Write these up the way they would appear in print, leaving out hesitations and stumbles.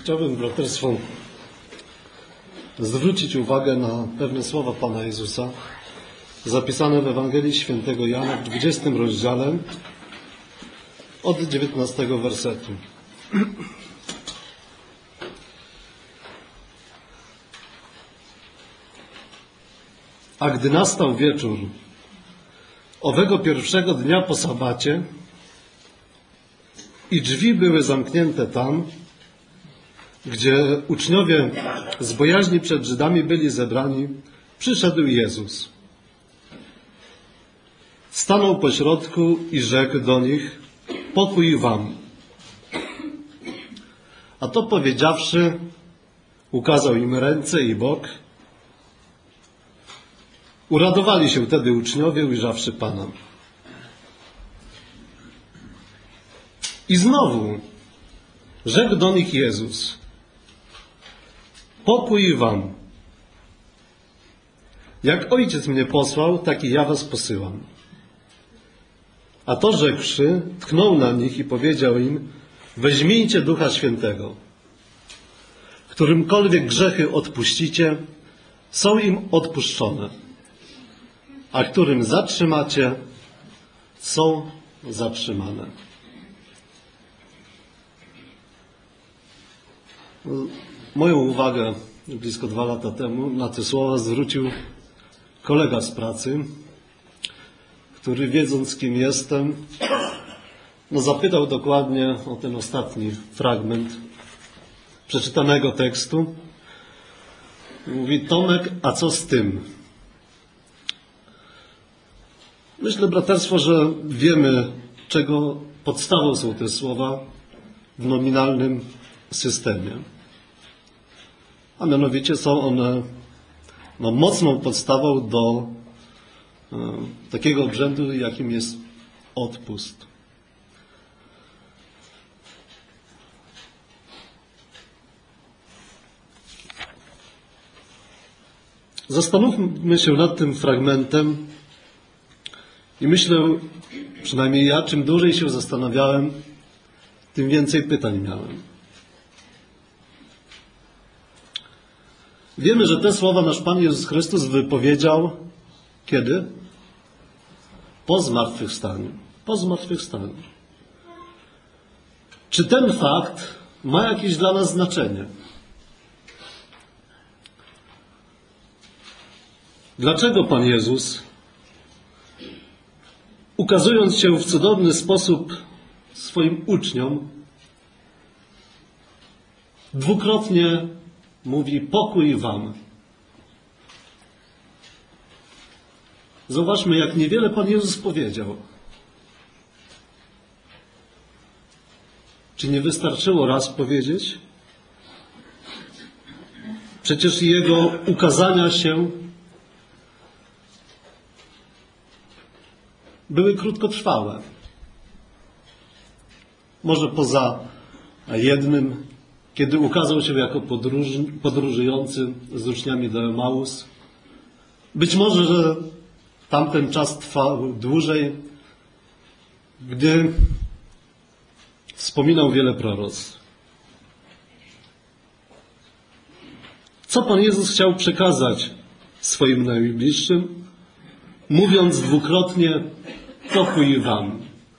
Chciałbym, braterstwo, zwrócić uwagę na pewne słowa Pana Jezusa zapisane w Ewangelii Świętego Jana w 20 rozdziale od 19 wersetu. A gdy nastał wieczór owego pierwszego dnia po sabacie i drzwi były zamknięte tam, gdzie uczniowie z bojaźni przed Żydami byli zebrani, przyszedł Jezus. Stanął pośrodku i rzekł do nich: pokój wam. A to powiedziawszy, ukazał im ręce i bok. Uradowali się wtedy uczniowie, ujrzawszy Pana. I znowu rzekł do nich Jezus: pokój wam. Jak Ojciec mnie posłał, tak i ja was posyłam. A to rzekłszy, tknął na nich i powiedział im: weźmijcie Ducha Świętego. Którymkolwiek grzechy odpuścicie, są im odpuszczone. A którym zatrzymacie, są zatrzymane. Moją uwagę blisko 2 lata temu na te słowa zwrócił kolega z pracy, który, wiedząc, kim jestem, zapytał dokładnie o ten ostatni fragment przeczytanego tekstu. Mówi: Tomek, a co z tym? Myślę, braterstwo, że wiemy, czego podstawą są te słowa w nominalnym systemie. A mianowicie są one mocną podstawą do takiego obrzędu, jakim jest odpust. Zastanówmy się nad tym fragmentem i myślę, przynajmniej ja, czym dłużej się zastanawiałem, tym więcej pytań miałem. Wiemy, że te słowa nasz Pan Jezus Chrystus wypowiedział kiedy? Po zmartwychwstaniu. Po zmartwychwstaniu. Czy ten fakt ma jakieś dla nas znaczenie? Dlaczego Pan Jezus, ukazując się w cudowny sposób swoim uczniom, dwukrotnie mówi: pokój wam? Zauważmy, jak niewiele Pan Jezus powiedział. Czy nie wystarczyło raz powiedzieć? Przecież Jego ukazania się były krótkotrwałe. Może poza jednym, kiedy ukazał się jako podróżujący z uczniami do Emaus. Być może, że tamten czas trwał dłużej, gdy wspominał wiele proroctw. Co Pan Jezus chciał przekazać swoim najbliższym, mówiąc dwukrotnie: pokój wam?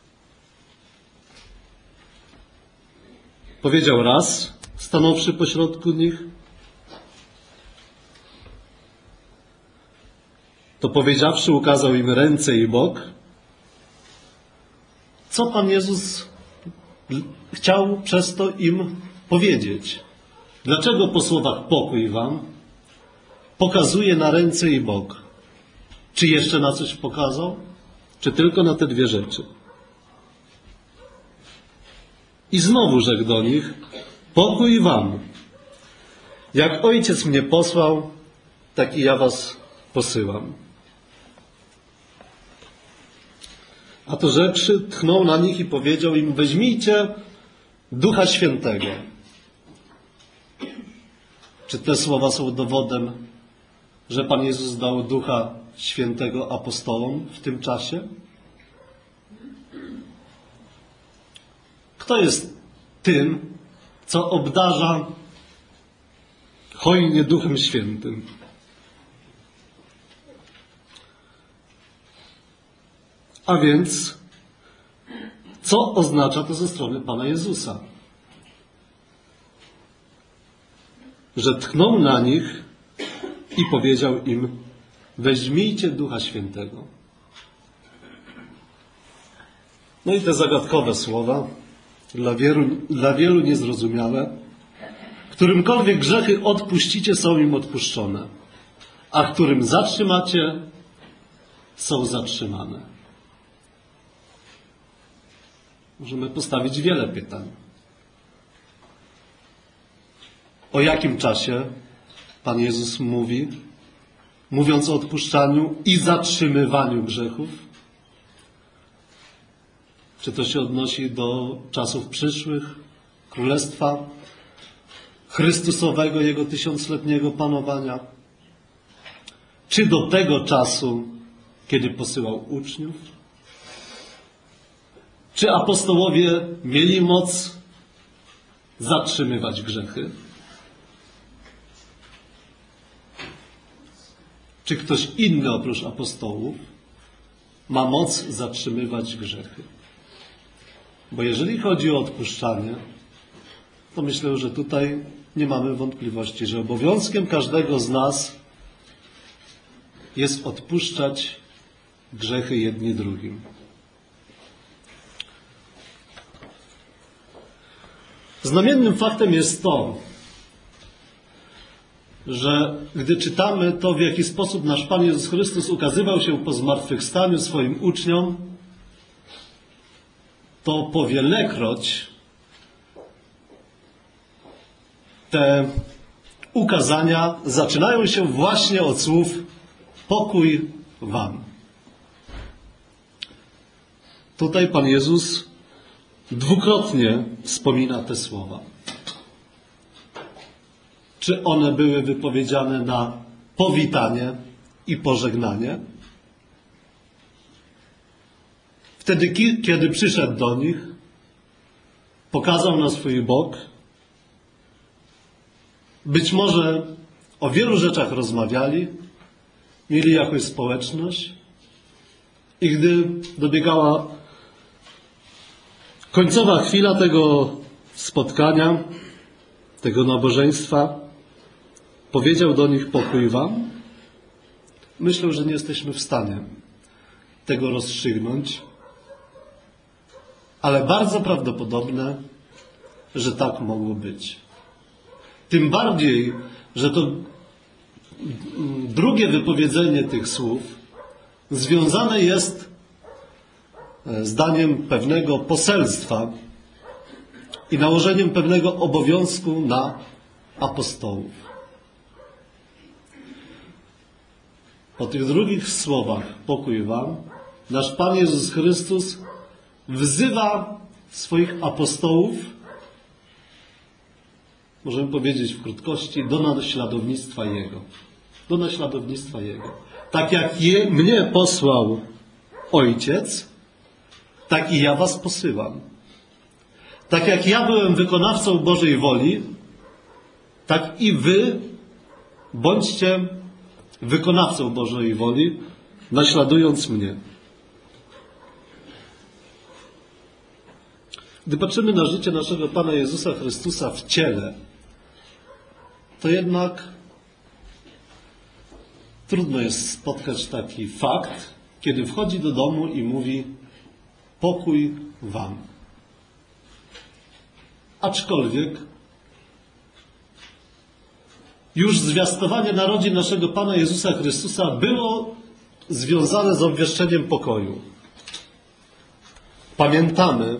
Powiedział raz, stanąwszy pośrodku nich. To powiedziawszy, ukazał im ręce i bok. Co Pan Jezus chciał przez to im powiedzieć? Dlaczego po słowach pokój wam pokazuje na ręce i bok? Czy jeszcze na coś pokazał? Czy tylko na te 2 rzeczy? I znowu rzekł do nich: pokój wam. Jak Ojciec mnie posłał, tak i ja was posyłam. A to rzekłszy, tchnął na nich i powiedział im: weźmijcie Ducha Świętego. Czy te słowa są dowodem, że Pan Jezus dał Ducha Świętego apostołom w tym czasie? Kto jest tym, co obdarza hojnie Duchem Świętym. A więc, co oznacza to ze strony Pana Jezusa? Że tchnął na nich i powiedział im: weźmijcie Ducha Świętego. No i te zagadkowe słowa, dla wielu niezrozumiałe: którymkolwiek grzechy odpuścicie, są im odpuszczone, a którym zatrzymacie, są zatrzymane. Możemy postawić wiele pytań. O jakim czasie Pan Jezus mówi, mówiąc o odpuszczaniu i zatrzymywaniu grzechów? Czy to się odnosi do czasów przyszłych, Królestwa Chrystusowego, Jego tysiącletniego panowania? Czy do tego czasu, kiedy posyłał uczniów? Czy apostołowie mieli moc zatrzymywać grzechy? Czy ktoś inny oprócz apostołów ma moc zatrzymywać grzechy? Bo jeżeli chodzi o odpuszczanie, to myślę, że tutaj nie mamy wątpliwości, że obowiązkiem każdego z nas jest odpuszczać grzechy jedni drugim. Znamiennym faktem jest to, że gdy czytamy to, w jaki sposób nasz Pan Jezus Chrystus ukazywał się po zmartwychwstaniu swoim uczniom, to powielekroć te ukazania zaczynają się właśnie od słów: pokój wam. Tutaj Pan Jezus dwukrotnie wspomina te słowa. Czy one były wypowiedziane na powitanie i pożegnanie? Wtedy, kiedy przyszedł do nich, pokazał na swój bok. Być może o wielu rzeczach rozmawiali, mieli jakąś społeczność i gdy dobiegała końcowa chwila tego spotkania, tego nabożeństwa, powiedział do nich: pokój wam. Myślę, że nie jesteśmy w stanie tego rozstrzygnąć, ale bardzo prawdopodobne, że tak mogło być. Tym bardziej, że to drugie wypowiedzenie tych słów związane jest z daniem pewnego poselstwa i nałożeniem pewnego obowiązku na apostołów. Po tych drugich słowach: pokój wam, nasz Pan Jezus Chrystus wzywa swoich apostołów, możemy powiedzieć w krótkości, do naśladownictwa Jego. Do naśladownictwa Jego. Tak jak mnie posłał Ojciec, tak i ja was posyłam. Tak jak ja byłem wykonawcą Bożej woli, tak i wy bądźcie wykonawcą Bożej woli, naśladując mnie. Gdy patrzymy na życie naszego Pana Jezusa Chrystusa w ciele, to jednak trudno jest spotkać taki fakt, kiedy wchodzi do domu i mówi: pokój wam. Aczkolwiek już zwiastowanie narodzin naszego Pana Jezusa Chrystusa było związane z obwieszczeniem pokoju. Pamiętamy,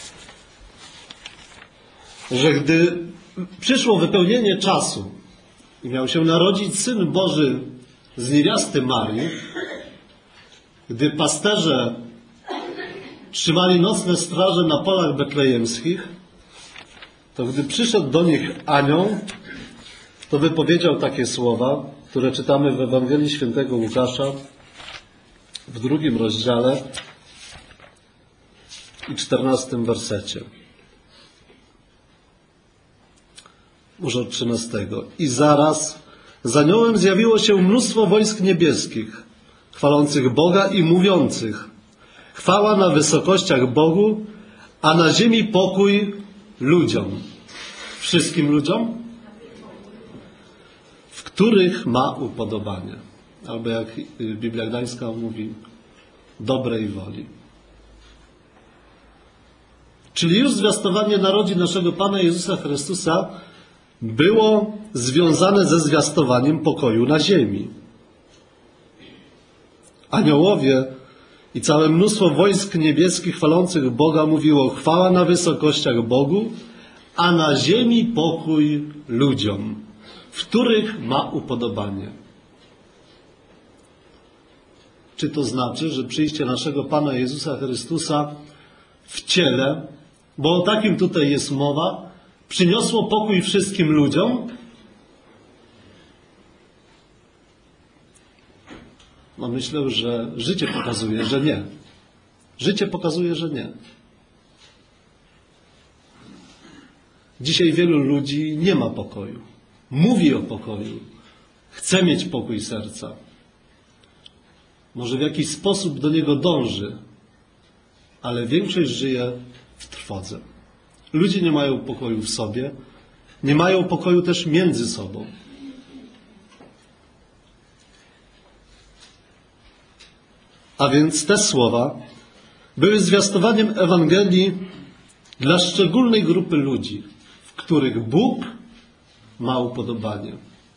że gdy przyszło wypełnienie czasu i miał się narodzić Syn Boży z niewiasty Marii, gdy pasterze trzymali nocne straże na polach betlejemskich, to gdy przyszedł do nich anioł, to wypowiedział takie słowa, które czytamy w Ewangelii Świętego Łukasza w 2 rozdziale i 14 wersecie. może od 13. I zaraz z aniołem zjawiło się mnóstwo wojsk niebieskich, chwalących Boga i mówiących: chwała na wysokościach Bogu, a na ziemi pokój ludziom. Wszystkim ludziom, w których ma upodobanie. Albo jak Biblia Gdańska mówi, dobrej woli. Czyli już zwiastowanie narodzin naszego Pana Jezusa Chrystusa było związane ze zwiastowaniem pokoju na ziemi. Aniołowie i całe mnóstwo wojsk niebieskich chwalących Boga mówiło: chwała na wysokościach Bogu, a na ziemi pokój ludziom, w których ma upodobanie. Czy to znaczy, że przyjście naszego Pana Jezusa Chrystusa w ciele, bo o takim tutaj jest mowa, przyniosło pokój wszystkim ludziom? No myślę, że życie pokazuje, że nie. Życie pokazuje, że nie. Dzisiaj wielu ludzi nie ma pokoju. Mówi o pokoju. Chce mieć pokój serca. Może w jakiś sposób do niego dąży, ale większość żyje w trwodze. Ludzie nie mają pokoju w sobie, nie mają pokoju też między sobą. A więc te słowa były zwiastowaniem Ewangelii dla szczególnej grupy ludzi, w których Bóg ma upodobanie.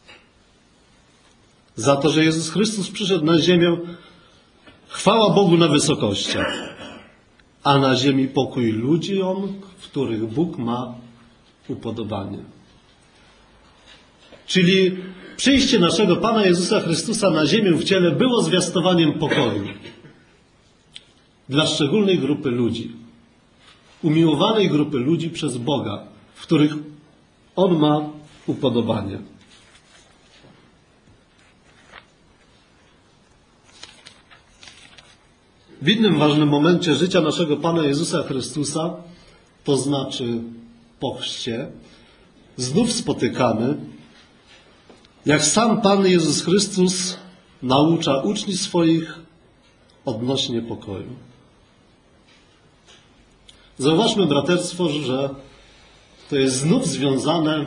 Za to, że Jezus Chrystus przyszedł na ziemię, chwała Bogu na wysokościach, a na ziemi pokój ludziom, w których Bóg ma upodobanie. Czyli przyjście naszego Pana Jezusa Chrystusa na ziemię w ciele było zwiastowaniem pokoju dla szczególnej grupy ludzi, umiłowanej grupy ludzi przez Boga, w których On ma upodobanie. W innym ważnym momencie życia naszego Pana Jezusa Chrystusa, to znaczy po chrzcie, znów spotykamy, jak sam Pan Jezus Chrystus naucza uczniów swoich odnośnie pokoju. Zauważmy, braterstwo, że to jest znów związane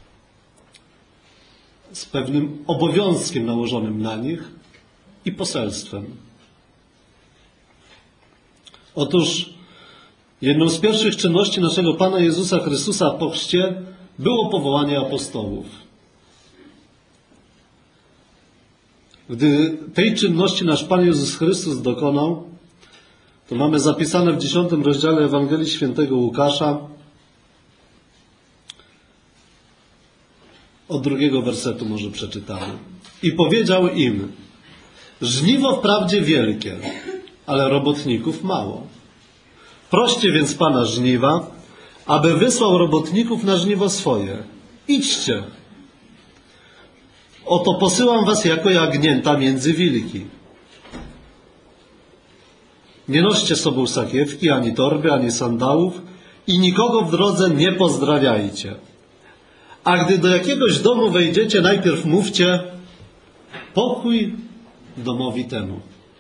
z pewnym obowiązkiem nałożonym na nich i poselstwem. Otóż jedną z pierwszych czynności naszego Pana Jezusa Chrystusa po chrzcie było powołanie apostołów. Gdy tej czynności nasz Pan Jezus Chrystus dokonał, to mamy zapisane w 10 rozdziale Ewangelii Świętego Łukasza od 2 wersetu może przeczytamy. I powiedział im: żniwo wprawdzie wielkie, ale robotników mało. Proście więc Pana żniwa, aby wysłał robotników na żniwo swoje. Idźcie. Oto posyłam was jako jagnięta między wilki. Nie noście sobą sakiewki, ani torby, ani sandałów i nikogo w drodze nie pozdrawiajcie. A gdy do jakiegoś domu wejdziecie, najpierw mówcie: pokój domowi temu.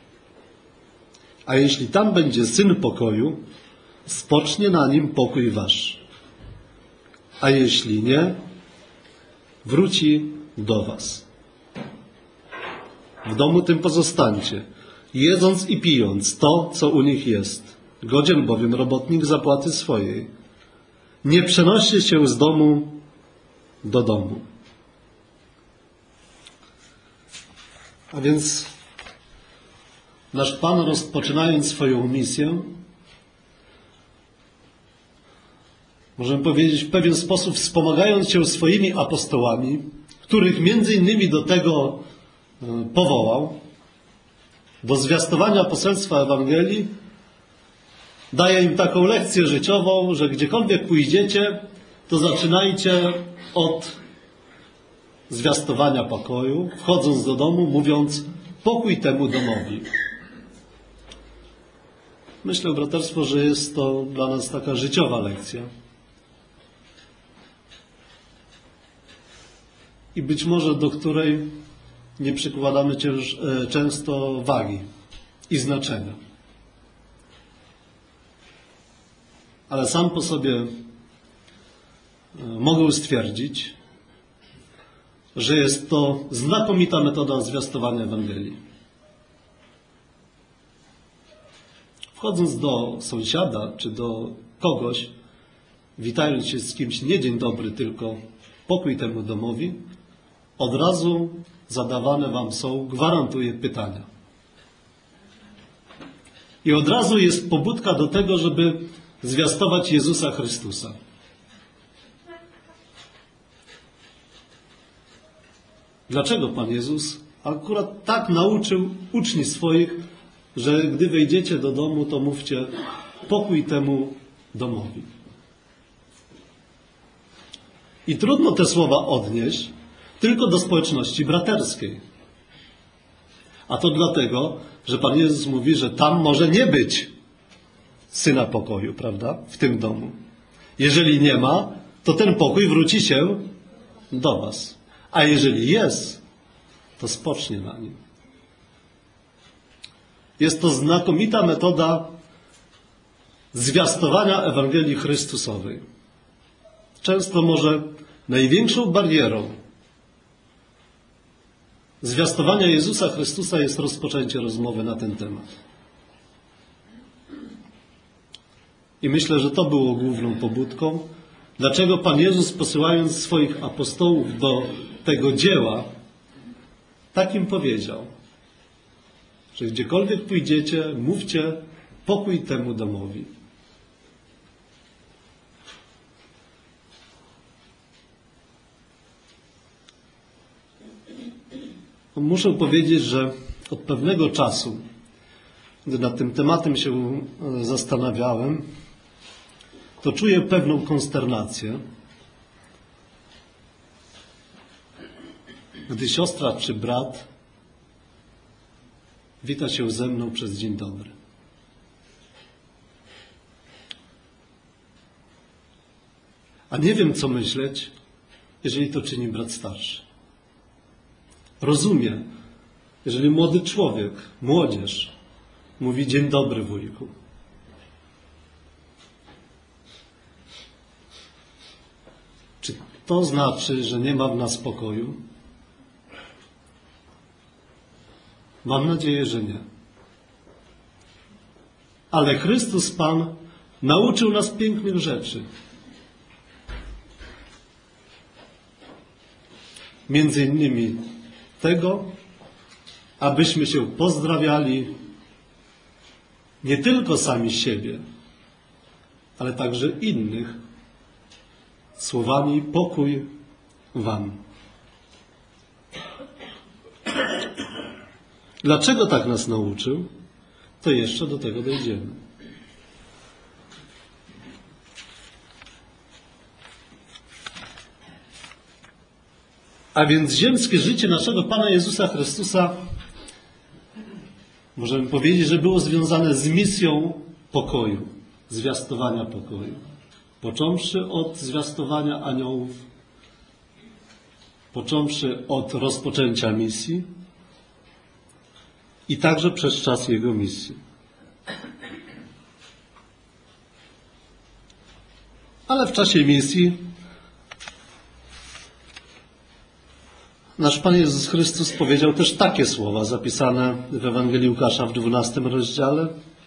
A jeśli tam będzie syn pokoju, spocznie na nim pokój wasz. A jeśli nie, wróci do was. W domu tym pozostańcie, jedząc i pijąc to, co u nich jest. Godzien bowiem robotnik zapłaty swojej. Nie przenoście się z domu do domu. A więc nasz Pan, rozpoczynając swoją misję, możemy powiedzieć w pewien sposób, wspomagając się swoimi apostołami, których między innymi do tego powołał, do zwiastowania poselstwa Ewangelii, daje im taką lekcję życiową, że gdziekolwiek pójdziecie, to zaczynajcie od zwiastowania pokoju, wchodząc do domu, mówiąc: pokój temu domowi. Myślę, braterstwo, że jest to dla nas taka życiowa lekcja. i być może do której nie przykładamy często wagi i znaczenia. Ale sam po sobie mogę stwierdzić, że jest to znakomita metoda zwiastowania Ewangelii. Wchodząc do sąsiada czy do kogoś, witając się z kimś nie dzień dobry, tylko pokój temu domowi, od razu zadawane wam są, gwarantuję, pytania. I od razu jest pobudka do tego, żeby zwiastować Jezusa Chrystusa. Dlaczego Pan Jezus akurat tak nauczył uczniów swoich, że gdy wejdziecie do domu, to mówcie pokój temu domowi? I trudno te słowa odnieść tylko do społeczności braterskiej. A to dlatego, że Pan Jezus mówi, że tam może nie być Syna pokoju, prawda? W tym domu. Jeżeli nie ma, to ten pokój wróci się do was. A jeżeli jest, to spocznie na nim. Jest to znakomita metoda zwiastowania Ewangelii Chrystusowej. Często może największą barierą zwiastowania Jezusa Chrystusa jest rozpoczęcie rozmowy na ten temat. I myślę, że to było główną pobudką, dlaczego Pan Jezus, posyłając swoich apostołów do tego dzieła, tak im powiedział, że gdziekolwiek pójdziecie, mówcie pokój temu domowi. Muszę powiedzieć, że od pewnego czasu, gdy nad tym tematem się zastanawiałem, to czuję pewną konsternację, gdy siostra czy brat wita się ze mną przez dzień dobry. A nie wiem, co myśleć, jeżeli to czyni brat starszy. Rozumiem, jeżeli młody człowiek, młodzież mówi dzień dobry, wujku. Czy to znaczy, że nie ma w nas pokoju? Mam nadzieję, że nie. Ale Chrystus Pan nauczył nas pięknych rzeczy. Między innymi tego, abyśmy się pozdrawiali nie tylko sami siebie, ale także innych słowami pokój wam. Dlaczego tak nas nauczył? To jeszcze do tego dojdziemy. A więc ziemskie życie naszego Pana Jezusa Chrystusa, możemy powiedzieć, że było związane z misją pokoju, zwiastowania pokoju. Począwszy od zwiastowania aniołów, począwszy od rozpoczęcia misji i także przez czas Jego misji. Ale w czasie misji nasz Pan Jezus Chrystus powiedział też takie słowa zapisane w Ewangelii Łukasza w 12 rozdziale,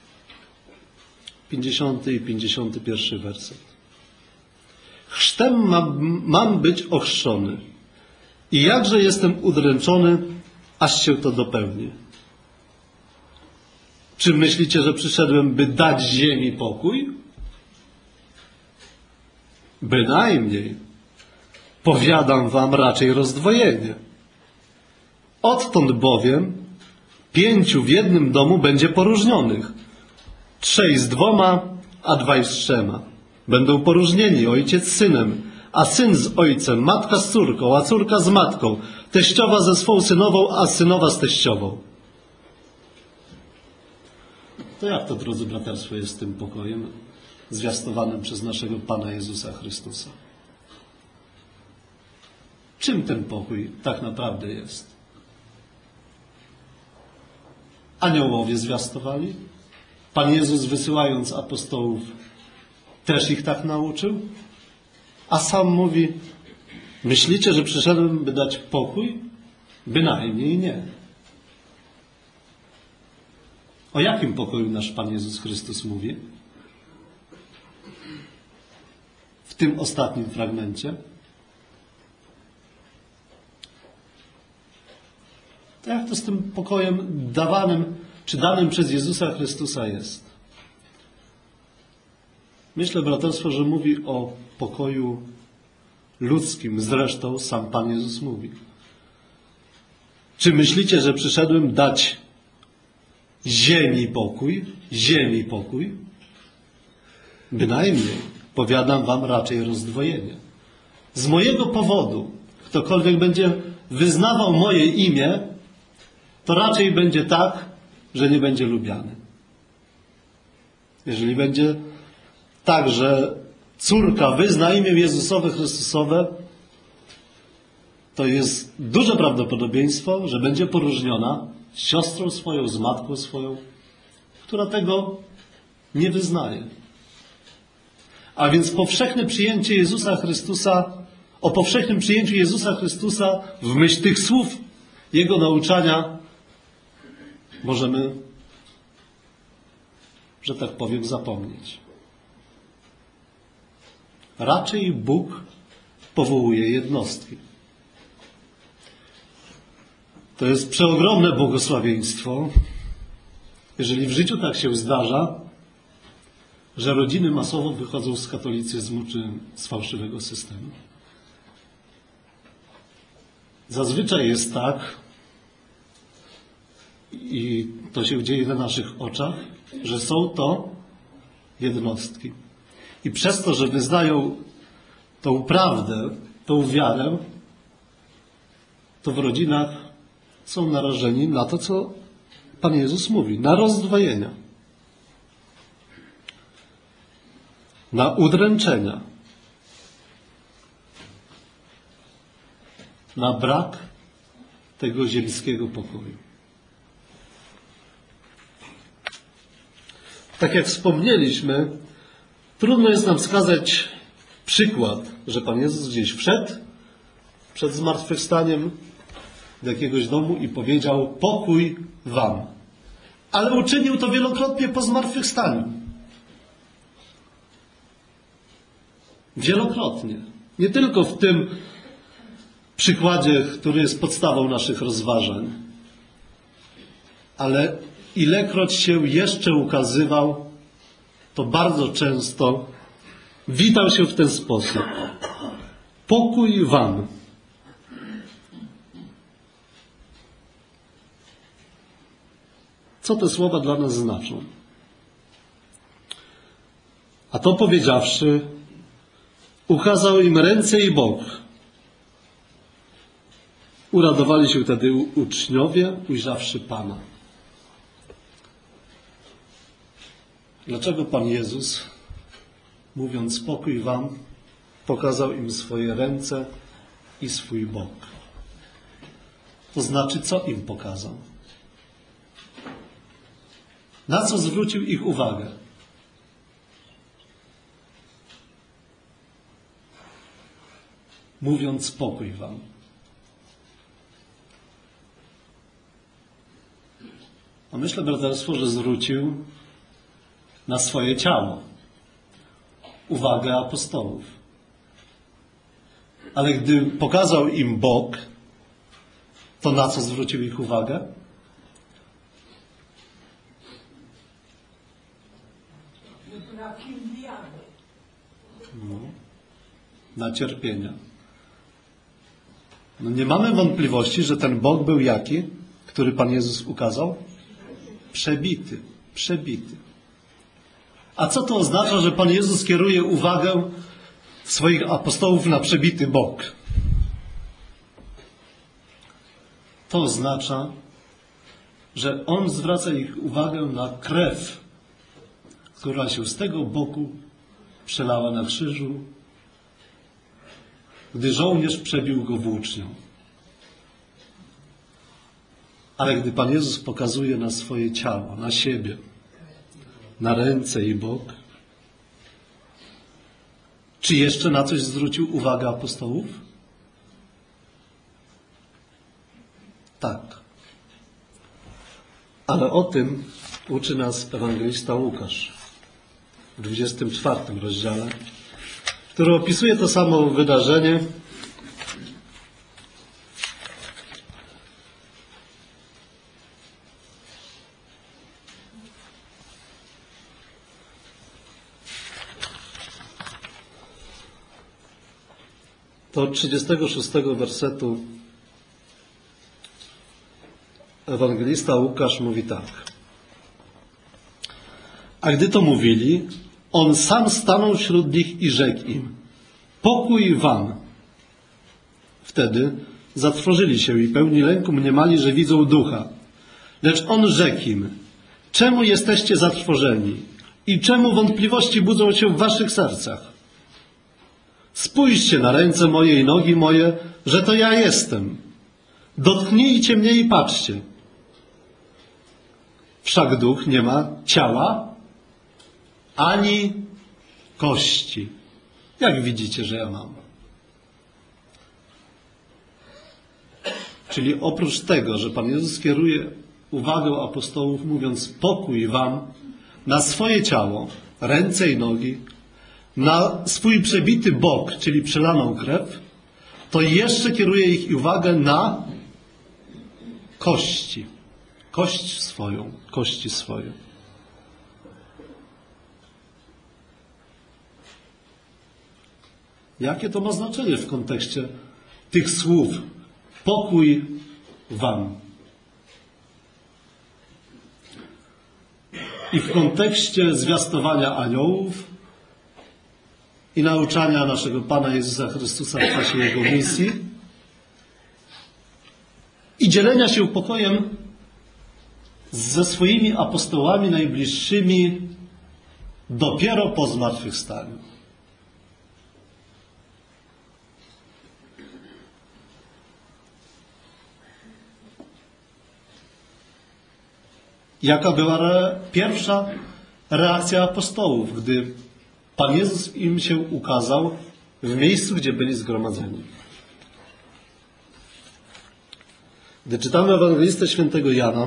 50 i 51 werset. Chrztem mam być ochrzczony i jakże jestem udręczony, aż się to dopełni. Czy myślicie, że przyszedłem, by dać ziemi pokój? Bynajmniej. Powiadam wam raczej rozdwojenie. Odtąd bowiem 5 w jednym domu będzie poróżnionych. 3 z 2, a 2 z 3. Będą poróżnieni ojciec z synem, a syn z ojcem, matka z córką, a córka z matką, teściowa ze swą synową, a synowa z teściową. To jak to, drodzy braterstwo, jest z tym pokojem zwiastowanym przez naszego Pana Jezusa Chrystusa? czym ten pokój tak naprawdę jest? Aniołowie zwiastowali? Pan Jezus, wysyłając apostołów, też ich tak nauczył? A sam mówi, myślicie, że przyszedłem, by dać pokój? Bynajmniej nie. O jakim pokoju nasz Pan Jezus Chrystus mówi? W tym ostatnim fragmencie. To jak to z tym pokojem dawanym, czy danym przez Jezusa Chrystusa jest? Myślę, braterstwo, że mówi o pokoju ludzkim. Zresztą sam Pan Jezus mówi. Czy myślicie, że przyszedłem dać ziemi pokój? Ziemi pokój? Bynajmniej. Powiadam wam raczej rozdwojenie. Z mojego powodu, ktokolwiek będzie wyznawał moje imię, to raczej będzie tak, że nie będzie lubiany. Jeżeli będzie tak, że córka wyzna imię Jezusowe, Chrystusowe, to jest duże prawdopodobieństwo, że będzie poróżniona z siostrą swoją, z matką swoją, która tego nie wyznaje. A więc powszechne przyjęcie Jezusa Chrystusa, o powszechnym przyjęciu Jezusa Chrystusa w myśl tych słów Jego nauczania możemy, że tak powiem, zapomnieć. Raczej Bóg powołuje jednostki. To jest przeogromne błogosławieństwo, jeżeli w życiu tak się zdarza, że rodziny masowo wychodzą z katolicyzmu czy z fałszywego systemu. Zazwyczaj jest tak, i to się dzieje na naszych oczach, że są to jednostki. I przez to, że wyznają tą prawdę, tą wiarę, to w rodzinach są narażeni na to, co Pan Jezus mówi, na rozdwojenia, na udręczenia, na brak tego ziemskiego pokoju. Tak jak wspomnieliśmy, trudno jest nam wskazać przykład, że Pan Jezus gdzieś wszedł przed zmartwychwstaniem do jakiegoś domu i powiedział: pokój wam. Ale uczynił to wielokrotnie po zmartwychwstaniu. Wielokrotnie. Nie tylko w tym przykładzie, który jest podstawą naszych rozważań, ale ilekroć się jeszcze ukazywał, to bardzo często witał się w ten sposób: pokój wam. Co te słowa dla nas znaczą? A to powiedziawszy, ukazał im ręce i bok. Uradowali się wtedy uczniowie, ujrzawszy Pana. Dlaczego Pan Jezus, mówiąc pokój wam, pokazał im swoje ręce i swój bok? To znaczy, co im pokazał? Na co zwrócił ich uwagę? Mówiąc pokój wam. A myślę, braterstwo, że zwrócił na swoje ciało uwagę apostołów. Ale gdy pokazał im bok, to na co zwrócił ich uwagę? No, na cierpienia. No nie mamy wątpliwości, że ten bok był jaki, który Pan Jezus ukazał? Przebity. Przebity. A co to oznacza, że Pan Jezus kieruje uwagę swoich apostołów na przebity bok? To oznacza, że On zwraca ich uwagę na krew, która się z tego boku przelała na krzyżu gdy żołnierz przebił go włócznią. Ale gdy Pan Jezus pokazuje na swoje ciało, na siebie, na ręce i bok, czy jeszcze na coś zwrócił uwagę apostołów? Tak. Ale o tym uczy nas ewangelista Łukasz w 24 rozdziale, który opisuje to samo wydarzenie. To od 36 wersetu ewangelista Łukasz mówi tak. A gdy to mówili, on sam stanął wśród nich i rzekł im: pokój wam. Wtedy zatrwożyli się i pełni lęku mniemali, że widzą ducha. Lecz on rzekł im: czemu jesteście zatrwożeni i czemu wątpliwości budzą się w waszych sercach? Spójrzcie na ręce moje i nogi moje, że to ja jestem. Dotknijcie mnie i patrzcie. Wszak duch nie ma ciała ani kości. Jak widzicie, że ja mam? Czyli oprócz tego, że Pan Jezus kieruje uwagę apostołów, mówiąc pokój wam, na swoje ciało, ręce i nogi, na swój przebity bok, czyli przelaną krew, to jeszcze kieruje ich uwagę na kości. Kości swoje. Jakie to ma znaczenie w kontekście tych słów? Pokój wam. I w kontekście zwiastowania aniołów i nauczania naszego Pana Jezusa Chrystusa w czasie Jego misji i dzielenia się pokojem ze swoimi apostołami najbliższymi dopiero po zmartwychwstaniu. Jaka była pierwsza reakcja apostołów, gdy Pan Jezus im się ukazał w miejscu, gdzie byli zgromadzeni? Gdy czytamy Ewangelistę Świętego Jana,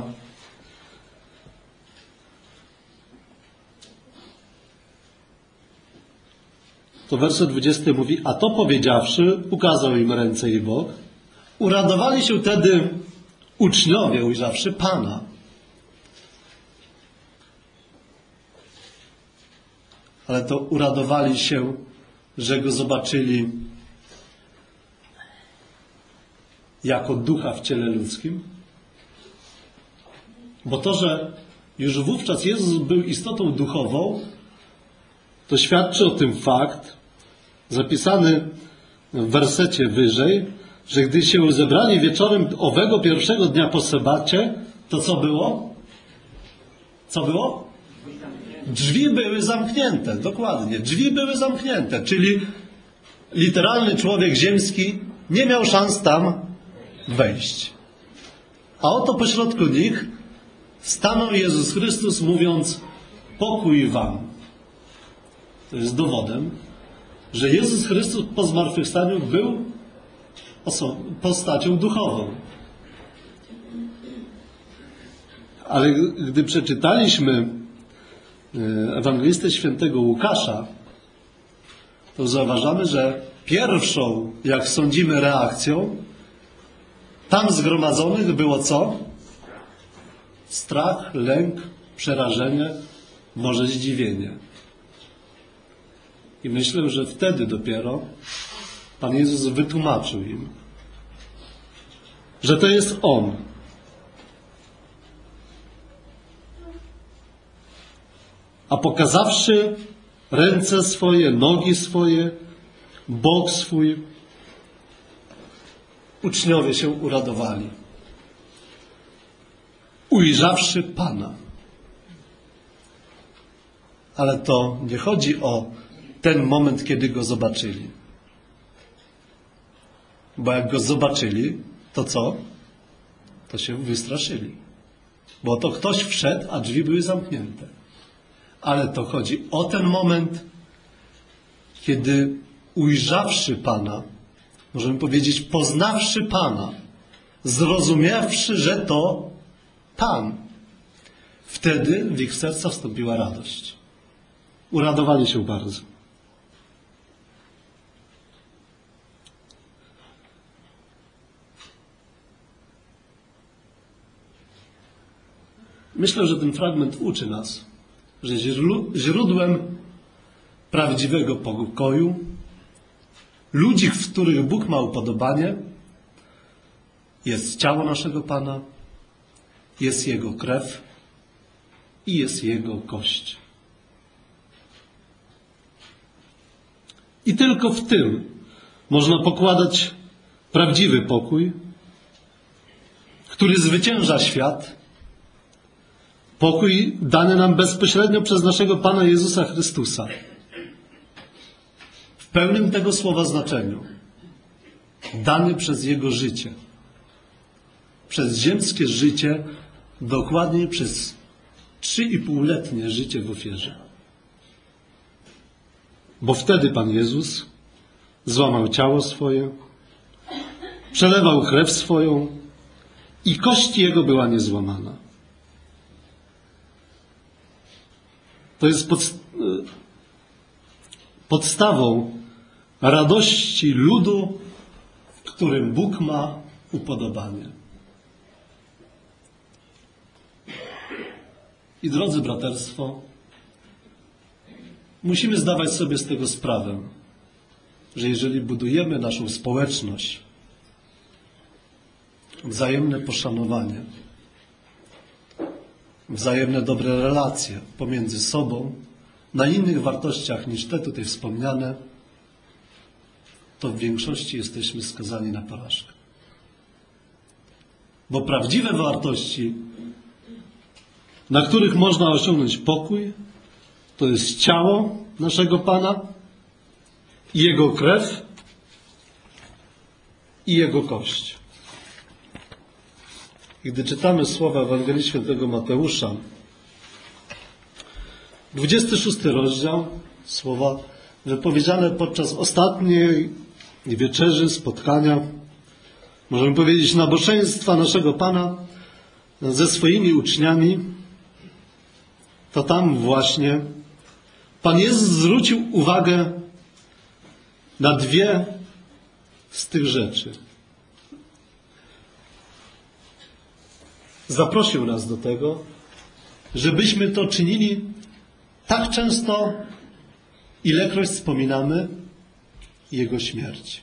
to werset 20 mówi: a to powiedziawszy, ukazał im ręce i bok. Uradowali się wtedy uczniowie, ujrzawszy Pana. Ale to uradowali się, że Go zobaczyli jako ducha w ciele ludzkim. Bo to, że już wówczas Jezus był istotą duchową, to świadczy o tym fakt, zapisany w wersecie wyżej, że gdy się zebrali wieczorem owego pierwszego dnia po sabacie, to co było? Co było? Drzwi były zamknięte, dokładnie. Drzwi były zamknięte, czyli literalny człowiek ziemski nie miał szans tam wejść. A oto pośrodku nich stanął Jezus Chrystus, mówiąc: pokój wam. To jest dowodem, że Jezus Chrystus po zmartwychwstaniu był postacią duchową. Ale gdy przeczytaliśmy Ewangelistę Świętego Łukasza, to zauważamy, że pierwszą, jak sądzimy, reakcją tam zgromadzonych było co? Strach, lęk, przerażenie, może zdziwienie. I myślę, że wtedy dopiero Pan Jezus wytłumaczył im, że to jest On. A pokazawszy ręce swoje, nogi swoje, bok swój, uczniowie się uradowali, ujrzawszy Pana. Ale to nie chodzi o ten moment, kiedy Go zobaczyli. Bo jak go zobaczyli, to co? To się wystraszyli. Bo to ktoś wszedł, a drzwi były zamknięte. Ale to chodzi o ten moment, kiedy ujrzawszy Pana, możemy powiedzieć, poznawszy Pana, zrozumiawszy, że to Pan, wtedy w ich serca wstąpiła radość. Uradowali się bardzo. Myślę, że ten fragment uczy nas, że źródłem prawdziwego pokoju, ludzi, w których Bóg ma upodobanie, jest ciało naszego Pana, jest Jego krew i jest Jego kość. I tylko w tym można pokładać prawdziwy pokój, który zwycięża świat. Pokój dany nam bezpośrednio przez naszego Pana Jezusa Chrystusa. W pełnym tego słowa znaczeniu. Dany przez Jego życie. Przez ziemskie życie, dokładnie przez 3,5-letnie życie w ofierze. Bo wtedy Pan Jezus złamał ciało swoje, przelewał krew swoją i kość Jego była niezłamana. To jest podstawą radości ludu, w którym Bóg ma upodobanie. I drodzy braterstwo, musimy zdawać sobie z tego sprawę, że jeżeli budujemy naszą społeczność, wzajemne poszanowanie, wzajemne dobre relacje pomiędzy sobą, na innych wartościach niż te tutaj wspomniane, to w większości jesteśmy skazani na porażkę. Bo prawdziwe wartości, na których można osiągnąć pokój, to jest ciało naszego Pana i Jego krew i Jego kość. I gdy czytamy słowa Ewangelii Świętego Mateusza, 26 rozdział, słowa wypowiedziane podczas ostatniej wieczerzy, spotkania, możemy powiedzieć nabożeństwa naszego Pana ze swoimi uczniami, to tam właśnie Pan Jezus zwrócił uwagę na dwie z tych rzeczy. Zaprosił nas do tego, żebyśmy to czynili tak często, ilekroć wspominamy Jego śmierć.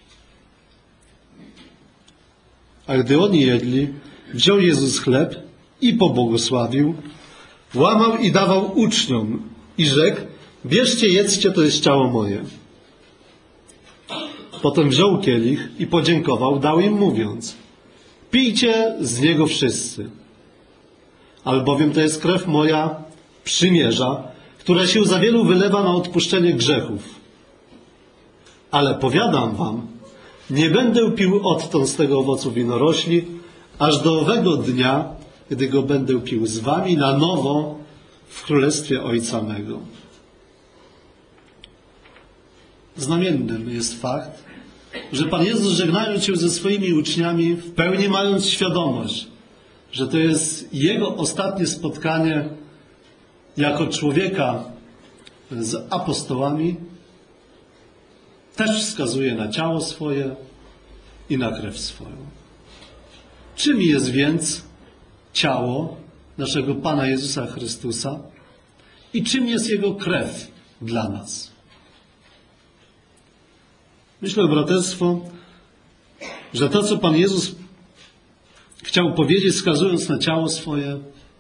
A gdy oni jedli, wziął Jezus chleb i pobłogosławił, łamał i dawał uczniom i rzekł: bierzcie, jedzcie, to jest ciało moje. Potem wziął kielich i podziękował, dał im mówiąc: pijcie z niego wszyscy, albowiem to jest krew moja przymierza, która się za wielu wylewa na odpuszczenie grzechów. Ale powiadam wam, nie będę pił odtąd z tego owocu winorośli, aż do owego dnia, gdy go będę pił z wami na nowo w królestwie Ojca mego. Znamiennym jest fakt, że Pan Jezus, żegnając się ze swoimi uczniami, w pełni mając świadomość, że to jest Jego ostatnie spotkanie jako człowieka z apostołami, też wskazuje na ciało swoje i na krew swoją. Czym jest więc ciało naszego Pana Jezusa Chrystusa i czym jest Jego krew dla nas? Myślę, braterstwo, że to, co Pan Jezus chciał powiedzieć, wskazując na ciało swoje,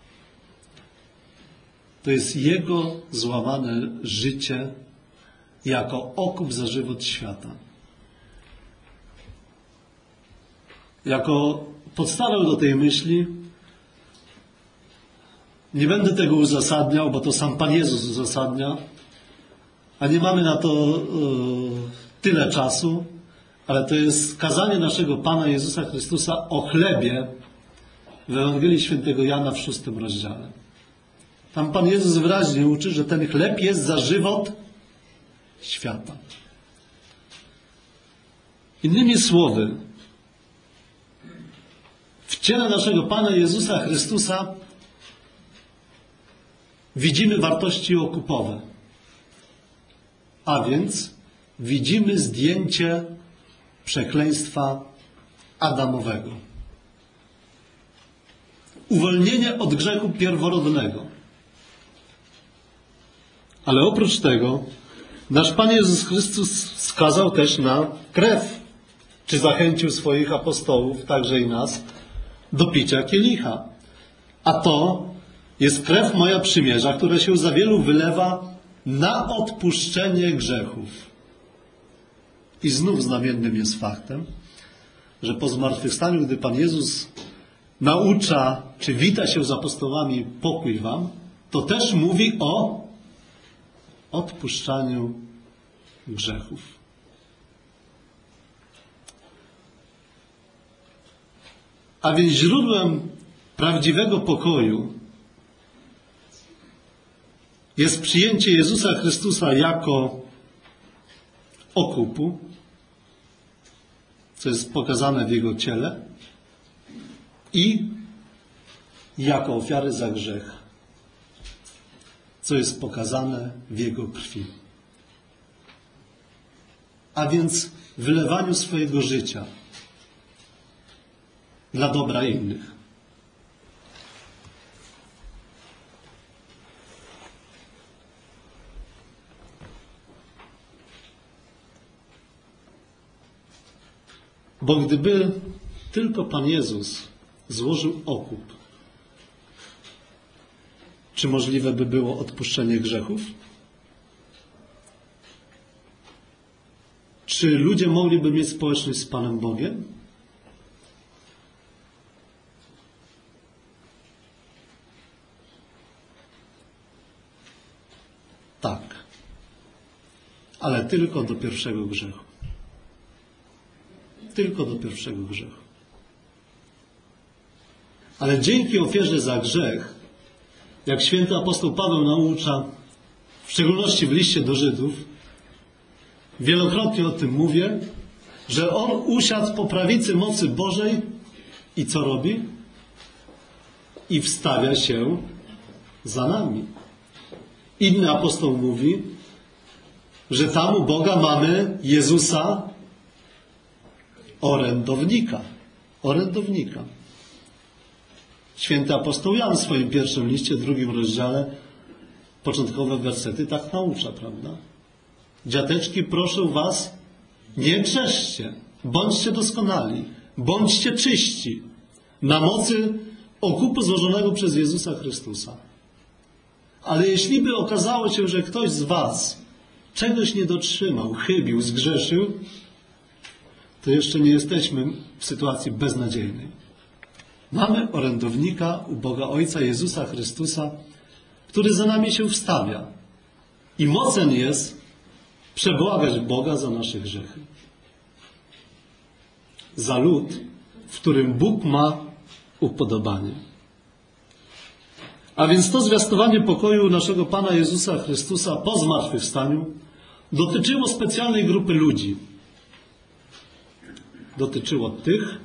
to jest Jego złamane życie jako okup za żywot świata. Jako podstawę do tej myśli nie będę tego uzasadniał, bo to sam Pan Jezus uzasadnia, a nie mamy na to tyle czasu, ale to jest kazanie naszego Pana Jezusa Chrystusa o chlebie w Ewangelii Świętego Jana w 6 rozdziale. Tam Pan Jezus wyraźnie uczy, że ten chleb jest za żywot świata. Innymi słowy, w ciele naszego Pana Jezusa Chrystusa widzimy wartości okupowe. A więc widzimy zdjęcie przekleństwa adamowego. Uwolnienie od grzechu pierworodnego. Ale oprócz tego nasz Pan Jezus Chrystus wskazał też na krew. Czy zachęcił swoich apostołów, także i nas, do picia kielicha. A to jest krew moja przymierza, która się za wielu wylewa na odpuszczenie grzechów. I znów znamiennym jest faktem, że po zmartwychwstaniu, gdy Pan Jezus naucza, czy wita się z apostołami, pokój wam, to też mówi o odpuszczaniu grzechów. A więc źródłem prawdziwego pokoju jest przyjęcie Jezusa Chrystusa jako okupu, co jest pokazane w Jego ciele, i jako ofiary za grzech, co jest pokazane w Jego krwi. A więc wylewaniu swojego życia dla dobra innych. Bo gdyby tylko Pan Jezus złożył okup, czy możliwe by było odpuszczenie grzechów? Czy ludzie mogliby mieć społeczność z Panem Bogiem? Tak. Ale tylko do pierwszego grzechu. Tylko do pierwszego grzechu. Ale dzięki ofierze za grzech, jak święty apostoł Paweł naucza, w szczególności w liście do Żydów, wielokrotnie o tym mówię, że on usiadł po prawicy mocy Bożej i co robi? I wstawia się za nami. Inny apostoł mówi, że tam u Boga mamy Jezusa orędownika. Orędownika. Święty apostoł Jan w swoim pierwszym liście, 2 rozdziale, początkowe wersety tak naucza, prawda? Dziateczki, proszę was, nie grzeszcie, bądźcie doskonali, bądźcie czyści, na mocy okupu złożonego przez Jezusa Chrystusa. Ale jeśli by okazało się, że ktoś z was czegoś nie dotrzymał, chybił, zgrzeszył, to jeszcze nie jesteśmy w sytuacji beznadziejnej. Mamy orędownika u Boga Ojca Jezusa Chrystusa, który za nami się wstawia i mocen jest przebłagać Boga za nasze grzechy. Za lud, w którym Bóg ma upodobanie. A więc to zwiastowanie pokoju naszego Pana Jezusa Chrystusa po zmartwychwstaniu dotyczyło specjalnej grupy ludzi. Dotyczyło tych,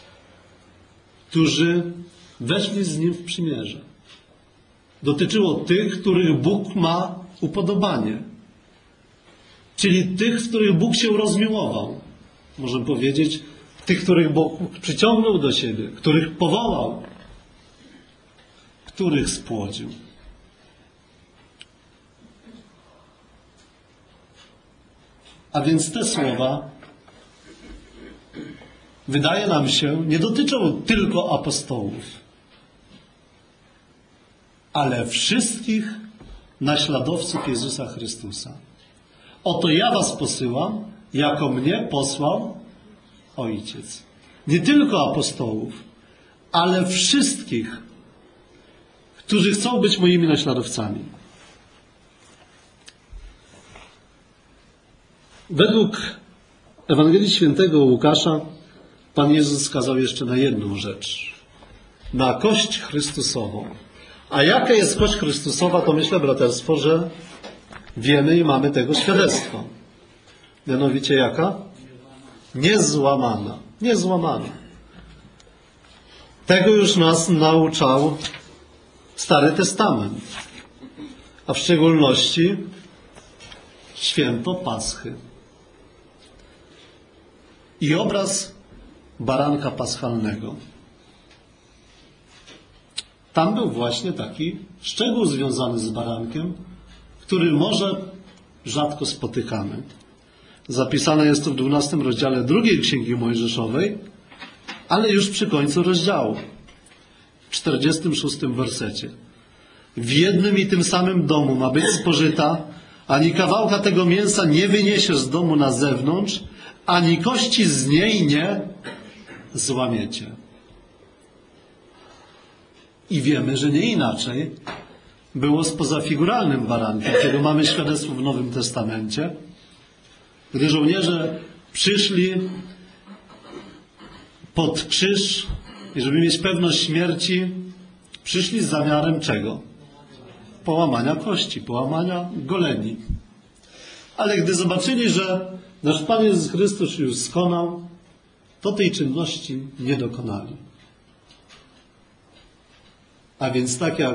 którzy weszli z Nim w przymierze. Dotyczyło tych, których Bóg ma upodobanie. Czyli tych, w których Bóg się rozmiłował. Możemy powiedzieć, tych, których Bóg przyciągnął do siebie, których powołał, których spłodził. A więc te słowa, wydaje nam się, nie dotyczą tylko apostołów, ale wszystkich naśladowców Jezusa Chrystusa. Oto ja was posyłam, jako mnie posłał Ojciec. Nie tylko apostołów, ale wszystkich, którzy chcą być moimi naśladowcami. Według Ewangelii Świętego Łukasza Pan Jezus wskazał jeszcze na jedną rzecz. Na kość Chrystusową. A jaka jest kość Chrystusowa, to myślę, braterstwo, że wiemy i mamy tego świadectwo. Mianowicie jaka? Niezłamana. Niezłamana. Tego już nas nauczał Stary Testament. A w szczególności święto Paschy. I obraz baranka paschalnego. Tam był właśnie taki szczegół związany z barankiem, który może rzadko spotykamy. Zapisane jest to w 12 rozdziale 2 Księgi Mojżeszowej, ale już przy końcu rozdziału, w 46 wersecie. W jednym i tym samym domu ma być spożyta, ani kawałka tego mięsa nie wyniesiesz z domu na zewnątrz, ani kości z niej nie złamiecie. I wiemy, że nie inaczej było z pozafiguralnym barankiem, czego mamy świadectwo w Nowym Testamencie, gdy żołnierze przyszli pod krzyż i żeby mieć pewność śmierci, przyszli z zamiarem czego? Połamania kości, połamania goleni. Ale gdy zobaczyli, że nasz Pan Jezus Chrystus już skonał, to tej czynności nie dokonali. A więc tak jak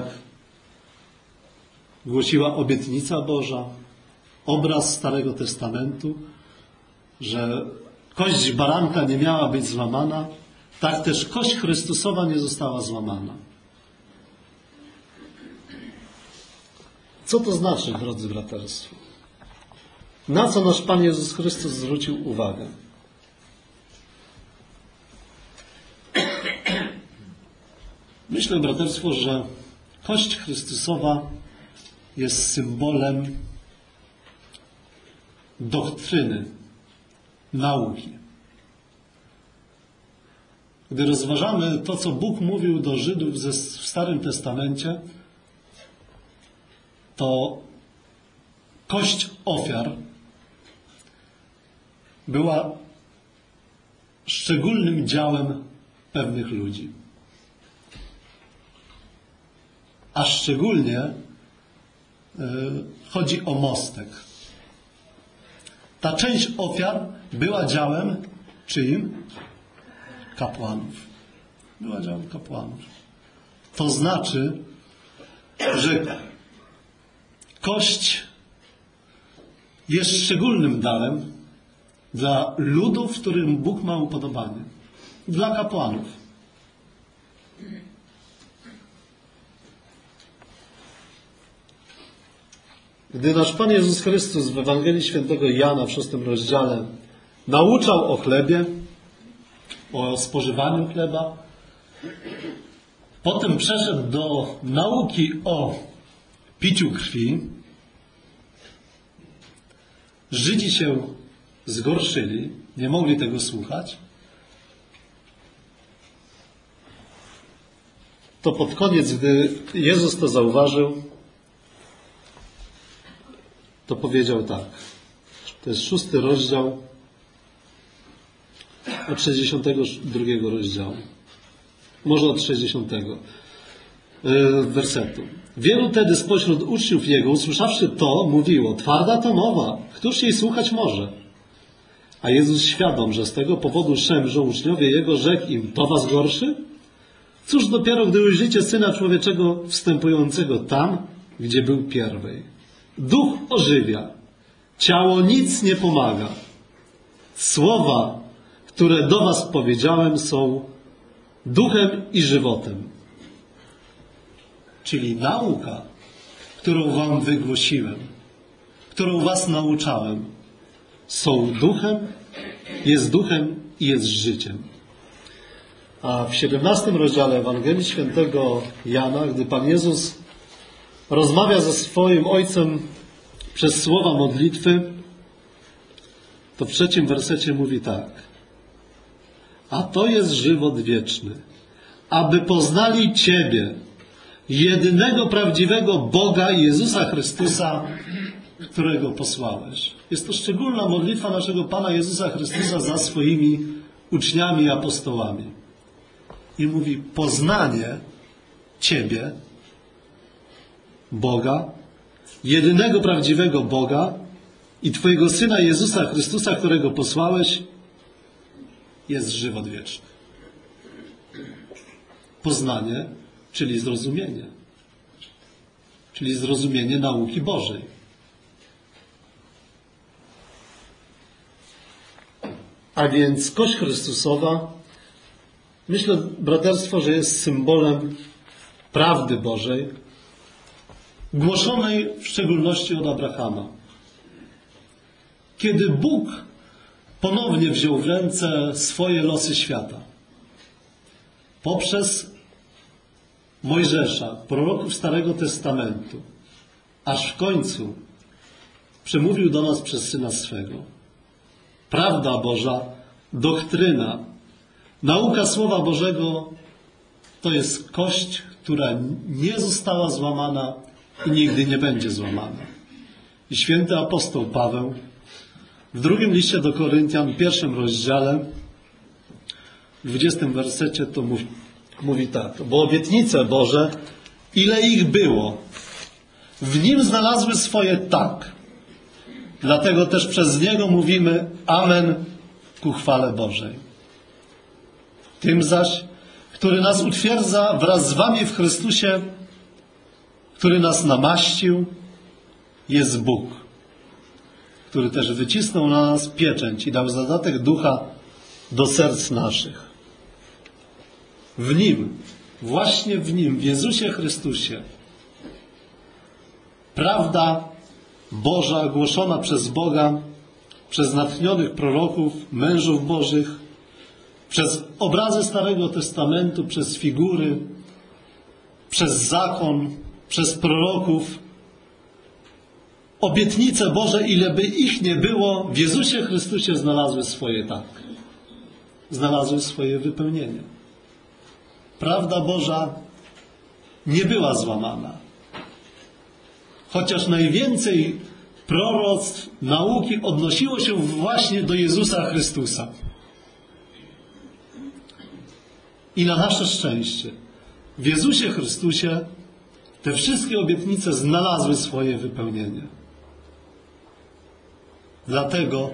głosiła obietnica Boża, obraz Starego Testamentu, że kość baranka nie miała być złamana, tak też kość Chrystusowa nie została złamana. Co to znaczy, drodzy braterstwo? Na co nasz Pan Jezus Chrystus zwrócił uwagę? Myślę, braterstwo, że kość Chrystusowa jest symbolem doktryny, nauki. Gdy rozważamy to, co Bóg mówił do Żydów w Starym Testamencie, to kość ofiar była szczególnym działem pewnych ludzi. A szczególnie chodzi o mostek. Ta część ofiar była działem czyim? Kapłanów. Była działem kapłanów. To znaczy, że kość jest szczególnym darem dla ludu, w którym Bóg ma upodobanie. Dla kapłanów. Gdy nasz Pan Jezus Chrystus w Ewangelii Świętego Jana w 6 rozdziale nauczał o chlebie, o spożywaniu chleba, potem przeszedł do nauki o piciu krwi, Żydzi się zgorszyli, nie mogli tego słuchać, to pod koniec, gdy Jezus to zauważył, to powiedział tak. To jest 6 rozdział od 62 rozdziału. Może od 60 wersetu. Wielu tedy spośród uczniów Jego, usłyszawszy to, mówiło: twarda to mowa, któż jej słuchać może? A Jezus, świadom, że z tego powodu szemrzą uczniowie Jego, rzekł im: to was gorszy? Cóż dopiero, gdy ujrzycie Syna Człowieczego wstępującego tam, gdzie był pierwej. Duch ożywia, ciało nic nie pomaga. Słowa, które do was powiedziałem, są duchem i żywotem. Czyli nauka, którą wam wygłosiłem, którą was nauczałem, są duchem i jest życiem. A w 17 rozdziale Ewangelii Świętego Jana, gdy Pan Jezus rozmawia ze swoim Ojcem przez słowa modlitwy, to w 3 wersecie mówi tak: a to jest żywot wieczny, aby poznali Ciebie, jedynego prawdziwego Boga i Jezusa Chrystusa, którego posłałeś. Jest to szczególna modlitwa naszego Pana Jezusa Chrystusa za swoimi uczniami i apostołami. I mówi: poznanie Ciebie, Boga, jedynego prawdziwego Boga i Twojego Syna Jezusa Chrystusa, którego posłałeś, jest żywot wieczny. Poznanie, czyli zrozumienie. Czyli zrozumienie nauki Bożej. A więc kość Chrystusowa, myślę, braterstwo, że jest symbolem prawdy Bożej, głoszonej w szczególności od Abrahama. Kiedy Bóg ponownie wziął w ręce swoje losy świata, poprzez Mojżesza, proroków Starego Testamentu, aż w końcu przemówił do nas przez Syna swego. Prawda Boża, doktryna, nauka Słowa Bożego to jest kość, która nie została złamana i nigdy nie będzie złamana. I święty apostoł Paweł w drugim liście do Koryntian, w 1 rozdziale, w 20 wersecie to mówi tak: bo obietnice Boże, ile ich było, w Nim znalazły swoje tak. Dlatego też przez Niego mówimy amen ku chwale Bożej. Tym zaś, który nas utwierdza wraz z wami w Chrystusie, który nas namaścił, jest Bóg, który też wycisnął na nas pieczęć i dał zadatek ducha do serc naszych. W Nim, właśnie w Nim, w Jezusie Chrystusie, prawda Boża głoszona przez Boga, przez natchnionych proroków, mężów Bożych, przez obrazy Starego Testamentu, przez figury, przez zakon, przez proroków. Obietnice Boże, ile by ich nie było, w Jezusie Chrystusie znalazły swoje tak. Znalazły swoje wypełnienie. Prawda Boża nie była złamana. Chociaż najwięcej proroctw, nauki odnosiło się właśnie do Jezusa Chrystusa. I na nasze szczęście, w Jezusie Chrystusie te wszystkie obietnice znalazły swoje wypełnienie. Dlatego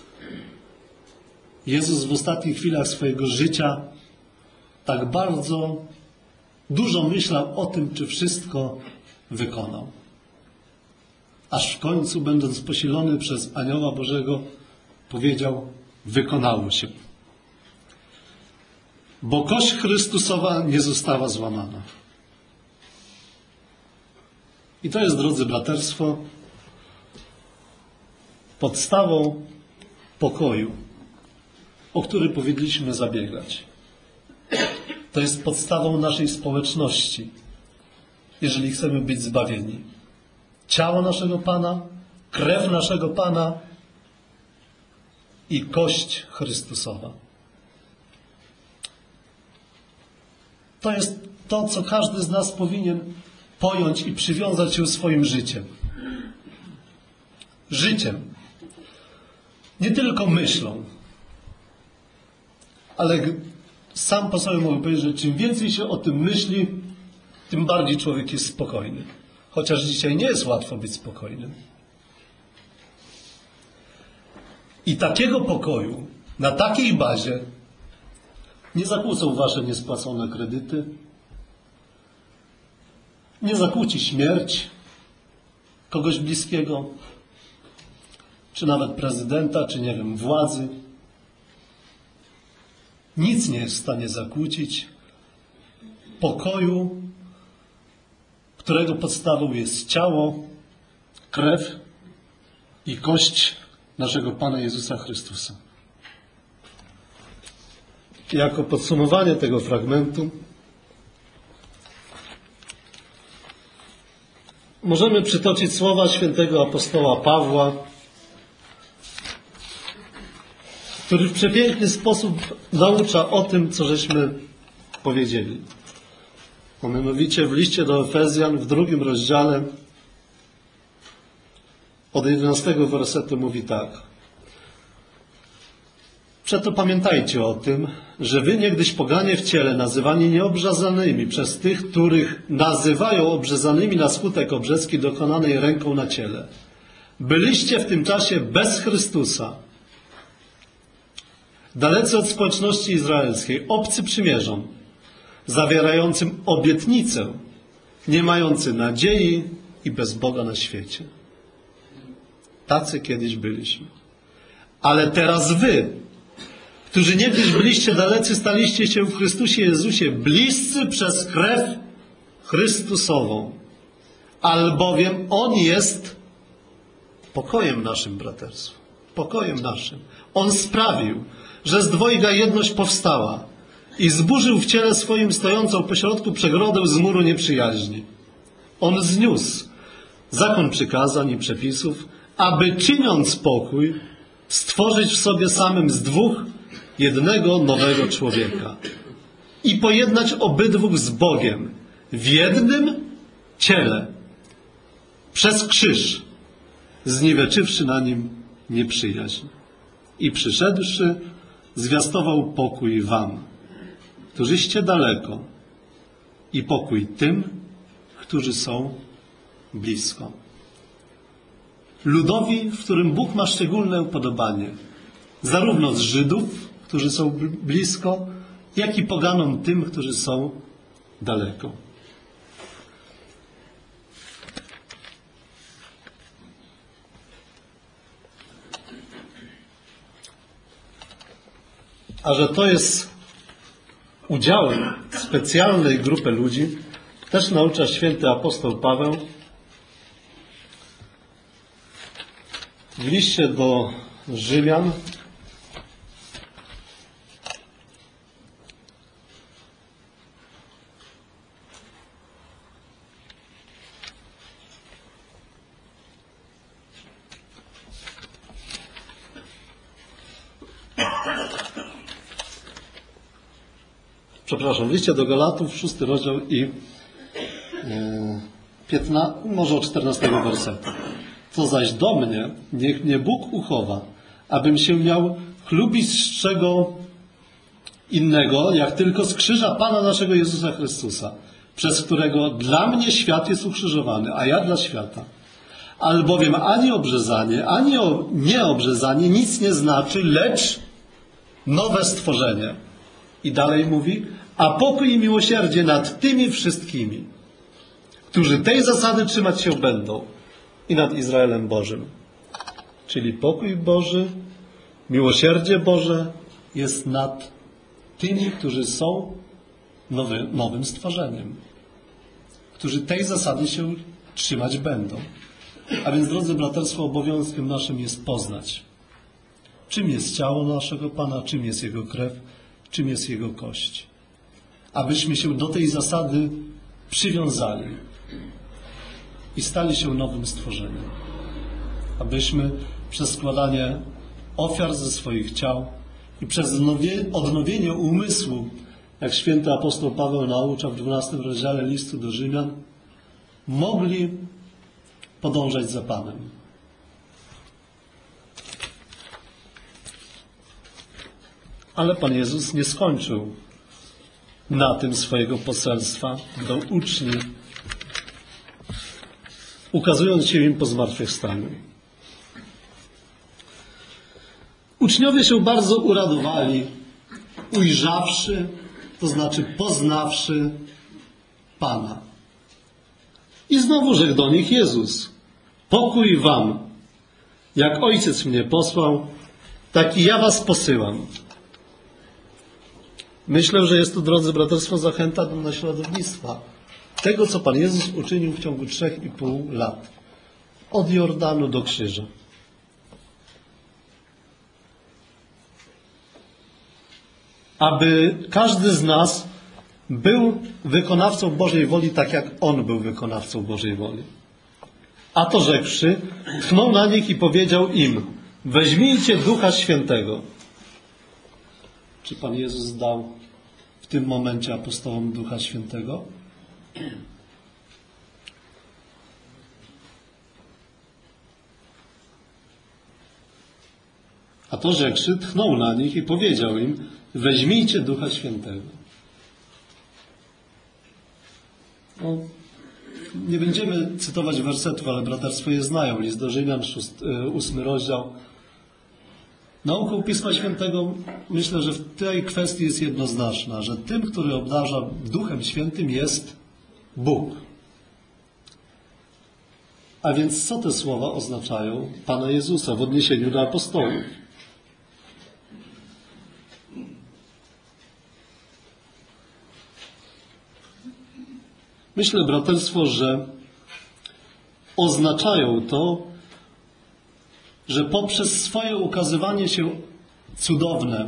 Jezus w ostatnich chwilach swojego życia tak bardzo dużo myślał o tym, czy wszystko wykonał. Aż w końcu, będąc posilony przez Anioła Bożego, powiedział: wykonało się. Bo kość Chrystusowa nie została złamana. I to jest, drodzy braterstwo, podstawą pokoju, o który powinniśmy zabiegać. To jest podstawą naszej społeczności, jeżeli chcemy być zbawieni. Ciało naszego Pana, krew naszego Pana i kość Chrystusowa. To jest to, co każdy z nas powinien pojąć i przywiązać się swoim życiem. Życiem. Nie tylko myślą. Ale sam po sobie mogę powiedzieć, że czym więcej się o tym myśli, tym bardziej człowiek jest spokojny. Chociaż dzisiaj nie jest łatwo być spokojnym. I takiego pokoju, na takiej bazie nie zakłócą wasze niespłacone kredyty, nie zakłóci śmierć kogoś bliskiego, czy nawet prezydenta, czy nie wiem, władzy. Nic nie jest w stanie zakłócić pokoju, którego podstawą jest ciało, krew i kość naszego Pana Jezusa Chrystusa. Jako podsumowanie tego fragmentu możemy przytoczyć słowa świętego apostoła Pawła, który w przepiękny sposób naucza o tym, co żeśmy powiedzieli. A mianowicie w liście do Efezjan w 2 rozdziale od 11 wersetu mówi tak. Przeto pamiętajcie o tym, że wy niegdyś poganie w ciele, nazywani nieobrzezanymi przez tych, których nazywają obrzezanymi na skutek obrzezki dokonanej ręką na ciele. Byliście w tym czasie bez Chrystusa, dalecy od społeczności izraelskiej, obcy przymierzom, zawierającym obietnicę, nie mający nadziei i bez Boga na świecie. Tacy kiedyś byliśmy. Ale teraz wy, którzy niegdyś byliście dalecy, staliście się w Chrystusie Jezusie bliscy przez krew Chrystusową. Albowiem On jest pokojem naszym, braterstwo. Pokojem naszym. On sprawił, że z dwojga jedność powstała i zburzył w ciele swoim stojącą pośrodku przegrodę z muru nieprzyjaźni. On zniósł zakon przykazań i przepisów, aby czyniąc pokój, stworzyć w sobie samym z dwóch jednego nowego człowieka i pojednać obydwóch z Bogiem w jednym ciele przez krzyż, zniweczywszy na nim nieprzyjaźń. I przyszedłszy, zwiastował pokój wam, którzyście daleko, i pokój tym, którzy są blisko. Ludowi, w którym Bóg ma szczególne upodobanie, zarówno z Żydów, którzy są blisko, jak i poganom tym, którzy są daleko. A że to jest udziałem specjalnej grupy ludzi, też naucza święty apostoł Paweł w liście do Rzymian, w liście do Galatów, 6 rozdział i 15, może od 14 wersetu. Co zaś do mnie, niech mnie Bóg uchowa, abym się miał chlubić z czego innego, jak tylko z krzyża Pana naszego Jezusa Chrystusa, przez którego dla mnie świat jest ukrzyżowany, a ja dla świata. Albowiem ani obrzezanie, ani nieobrzezanie nic nie znaczy, lecz nowe stworzenie. I dalej mówi, a pokój i miłosierdzie nad tymi wszystkimi, którzy tej zasady trzymać się będą, i nad Izraelem Bożym. Czyli pokój Boży, miłosierdzie Boże jest nad tymi, którzy są nowym stworzeniem, którzy tej zasady się trzymać będą. A więc, drodzy braterstwo, obowiązkiem naszym jest poznać, czym jest ciało naszego Pana, czym jest Jego krew, czym jest Jego kość. Abyśmy się do tej zasady przywiązali i stali się nowym stworzeniem. Abyśmy przez składanie ofiar ze swoich ciał i przez odnowienie umysłu, jak święty apostoł Paweł naucza w 12 rozdziale listu do Rzymian, mogli podążać za Panem. Ale Pan Jezus nie skończył na tym swojego poselstwa do uczniów, ukazując się im po zmartwychwstaniu. Uczniowie się bardzo uradowali, ujrzawszy, to znaczy poznawszy Pana. I znowu rzekł do nich Jezus: pokój wam, jak Ojciec mnie posłał, tak i ja was posyłam. Myślę, że jest to, drodzy braterstwo, zachęta do naśladownictwa tego, co Pan Jezus uczynił w ciągu 3,5 lat. Od Jordanu do krzyża. Aby każdy z nas był wykonawcą Bożej woli, tak jak On był wykonawcą Bożej woli. A to rzekłszy, tchnął na nich i powiedział im: weźmijcie Ducha Świętego. Czy Pan Jezus dał w tym momencie apostołom Ducha Świętego? A to rzekłszy, tchnął na nich i powiedział im: weźmijcie Ducha Świętego. No, nie będziemy cytować wersetów, ale braterstwo je znają. List do Rzymian, 8 rozdział. Nauką Pisma Świętego myślę, że w tej kwestii jest jednoznaczna, że tym, który obdarza Duchem Świętym, jest Bóg. A więc co te słowa oznaczają Pana Jezusa w odniesieniu do apostołów? Myślę, braterstwo, że oznaczają to, że poprzez swoje ukazywanie się cudowne,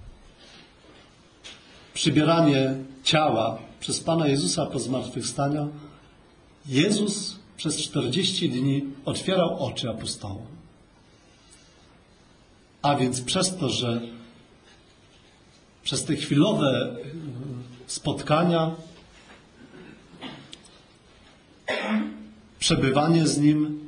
przybieranie ciała przez Pana Jezusa po zmartwychwstaniu, Jezus przez 40 dni otwierał oczy apostołom. A więc przez to, że przez te chwilowe spotkania, przebywanie z Nim,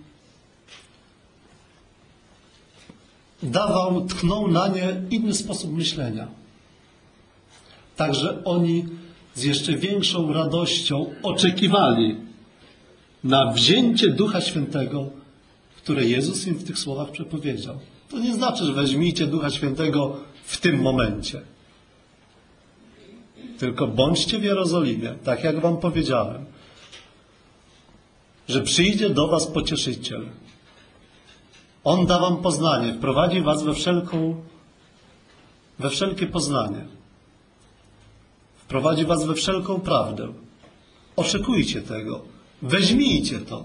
tchnął na nie inny sposób myślenia. Także oni z jeszcze większą radością oczekiwali na wzięcie Ducha Świętego, które Jezus im w tych słowach przepowiedział. To nie znaczy, że weźmijcie Ducha Świętego w tym momencie. Tylko bądźcie w Jerozolimie, tak jak wam powiedziałem, że przyjdzie do was Pocieszyciel. On da wam poznanie, wprowadzi was we wszelkie poznanie. Wprowadzi was we wszelką prawdę. Oczekujcie tego. Weźmijcie to.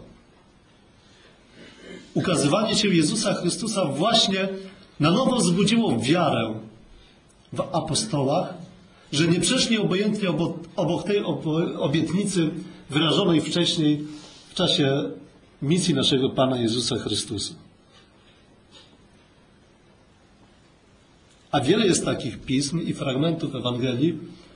Ukazywanie się Jezusa Chrystusa właśnie na nowo wzbudziło wiarę w apostołach, że nie przeszli obojętnie obok tej obietnicy wyrażonej wcześniej w czasie misji naszego Pana Jezusa Chrystusa. A wiele jest takich pism i fragmentów Ewangelii,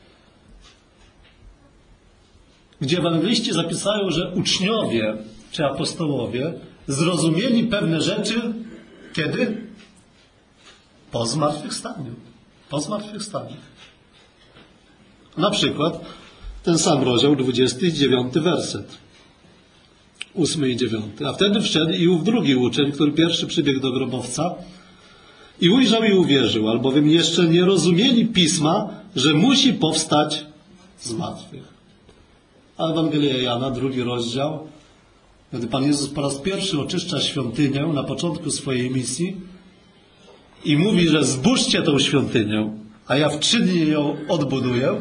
gdzie ewangeliści zapisają, że uczniowie czy apostołowie zrozumieli pewne rzeczy kiedy? Po zmartwychwstaniu. Po zmartwychwstaniu. Na przykład ten sam rozdział, 29 werset. 8 i 9. A wtedy wszedł i ów drugi uczeń, który pierwszy przybiegł do grobowca i ujrzał i uwierzył, albowiem jeszcze nie rozumieli Pisma, że musi powstać z martwych. A Ewangelia Jana, 2 rozdział, gdy Pan Jezus po raz pierwszy oczyszcza świątynię na początku swojej misji i mówi, że zbóżcie tą świątynię, a ja w 3 dni ją odbuduję,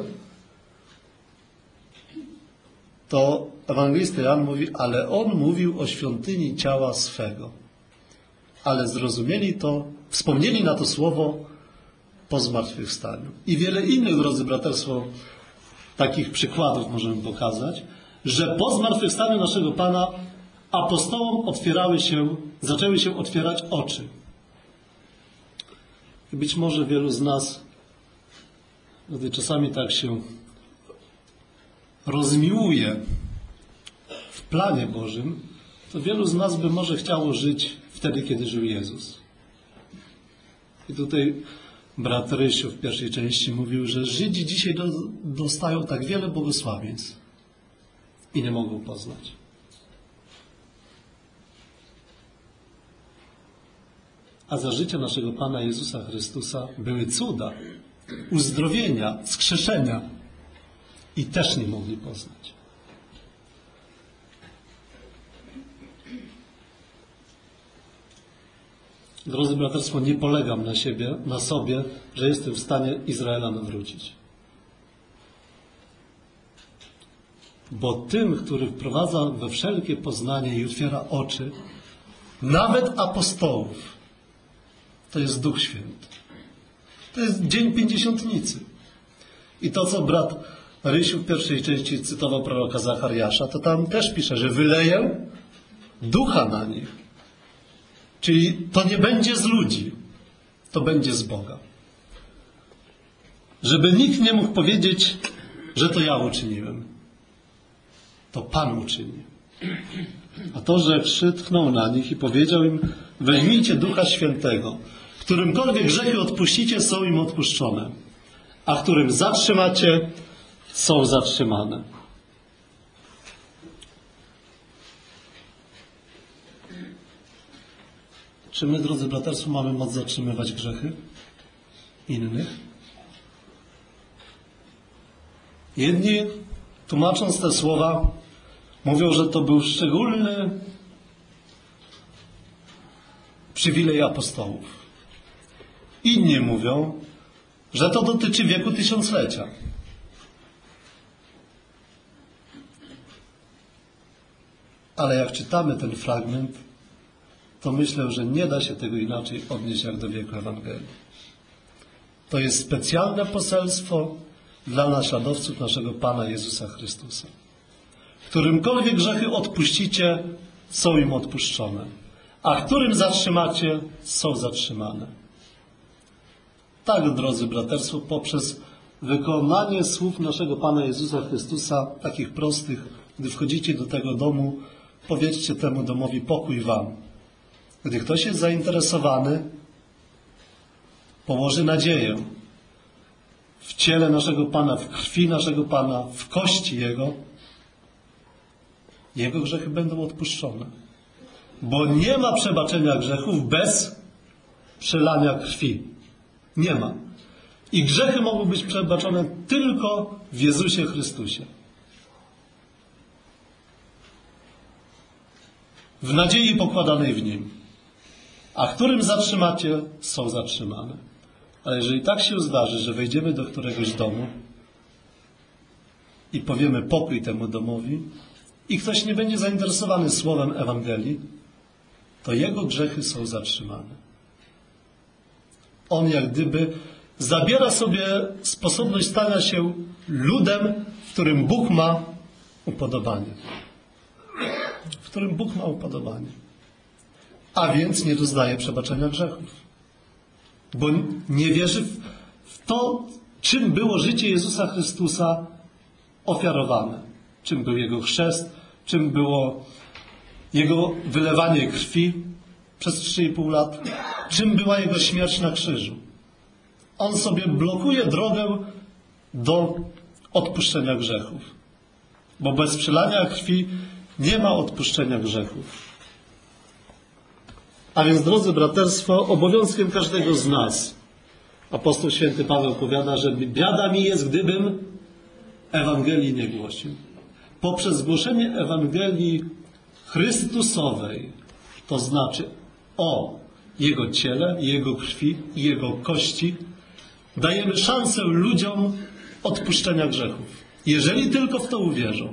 to ewangelista Jan mówi, ale on mówił o świątyni ciała swego. Ale zrozumieli to, wspomnieli na to słowo po zmartwychwstaniu. I wiele innych, drodzy braterstwo, takich przykładów możemy pokazać, że po zmartwychwstaniu naszego Pana apostołom zaczęły się otwierać oczy. I być może wielu z nas, gdy czasami tak się rozmiłuje w planie Bożym, to wielu z nas by może chciało żyć wtedy, kiedy żył Jezus. I tutaj brat Rysiu w pierwszej części mówił, że Żydzi dzisiaj dostają tak wiele błogosławieństw i nie mogą poznać. A za życia naszego Pana Jezusa Chrystusa były cuda, uzdrowienia, wskrzeszenia i też nie mogli poznać. Drodzy braterstwo, nie polegam na sobie, że jestem w stanie Izraela nawrócić. Bo tym, który wprowadza we wszelkie poznanie i otwiera oczy, nawet apostołów, to jest Duch Święty. To jest dzień Pięćdziesiątnicy. I to, co brat Rysiu w pierwszej części cytował proroka Zachariasza, to tam też pisze, że wyleję Ducha na nich. Czyli to nie będzie z ludzi, to będzie z Boga. Żeby nikt nie mógł powiedzieć, że to ja uczyniłem. To Pan uczyni. A to, że tchnął na nich i powiedział im, weźmijcie Ducha Świętego, Którymkolwiek grzechy odpuścicie, są im odpuszczone, a którym zatrzymacie, są zatrzymane. Czy my, drodzy braterstwo, mamy moc zatrzymywać grzechy innych? Jedni, tłumacząc te słowa, mówią, że to był szczególny przywilej apostołów. Inni mówią, że to dotyczy wieku tysiąclecia. Ale jak czytamy ten fragment, to myślę, że nie da się tego inaczej odnieść jak do wieku Ewangelii. To jest specjalne poselstwo dla naśladowców naszego Pana Jezusa Chrystusa. Którymkolwiek grzechy odpuścicie, są im odpuszczone, a którym zatrzymacie, są zatrzymane. Tak, drodzy braterstwo, poprzez wykonanie słów naszego Pana Jezusa Chrystusa, takich prostych, gdy wchodzicie do tego domu, powiedzcie temu domowi: pokój wam. Gdy ktoś jest zainteresowany, położy nadzieję w ciele naszego Pana, w krwi naszego Pana, w kości Jego grzechy będą odpuszczone. Bo nie ma przebaczenia grzechów bez przelania krwi. Nie ma. I grzechy mogą być przebaczone tylko w Jezusie Chrystusie. W nadziei pokładanej w Nim. A którym zatrzymacie, są zatrzymane. Ale jeżeli tak się zdarzy, że wejdziemy do któregoś domu i powiemy pokój temu domowi i ktoś nie będzie zainteresowany słowem Ewangelii, to jego grzechy są zatrzymane. On jak gdyby zabiera sobie sposobność stania się ludem, w którym Bóg ma upodobanie. W którym Bóg ma upodobanie. A więc nie doznaje przebaczenia grzechów. Bo nie wierzy w to, czym było życie Jezusa Chrystusa ofiarowane. Czym był Jego chrzest, czym było Jego wylewanie krwi przez 3,5 lat, czym była Jego śmierć na krzyżu. On sobie blokuje drogę do odpuszczenia grzechów. Bo bez przelania krwi nie ma odpuszczenia grzechów. A więc, drodzy braterstwo, obowiązkiem każdego z nas, apostoł święty Paweł powiada, że biada mi jest, gdybym Ewangelii nie głosił. Poprzez głoszenie Ewangelii Chrystusowej, to znaczy o Jego ciele, Jego krwi i Jego kości, dajemy szansę ludziom odpuszczenia grzechów. Jeżeli tylko w to uwierzą.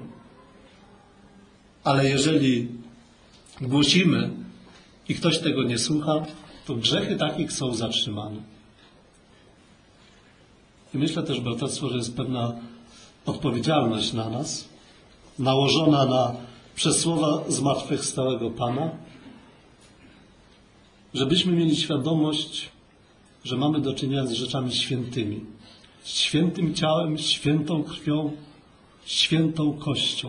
Ale jeżeli głosimy i ktoś tego nie słucha, to grzechy takich są zatrzymane. I myślę też, braterstwo, że jest pewna odpowiedzialność na nas, nałożona przez słowa zmartwychwstałego Pana, żebyśmy mieli świadomość, że mamy do czynienia z rzeczami świętymi. Z świętym ciałem, świętą krwią, świętą kością.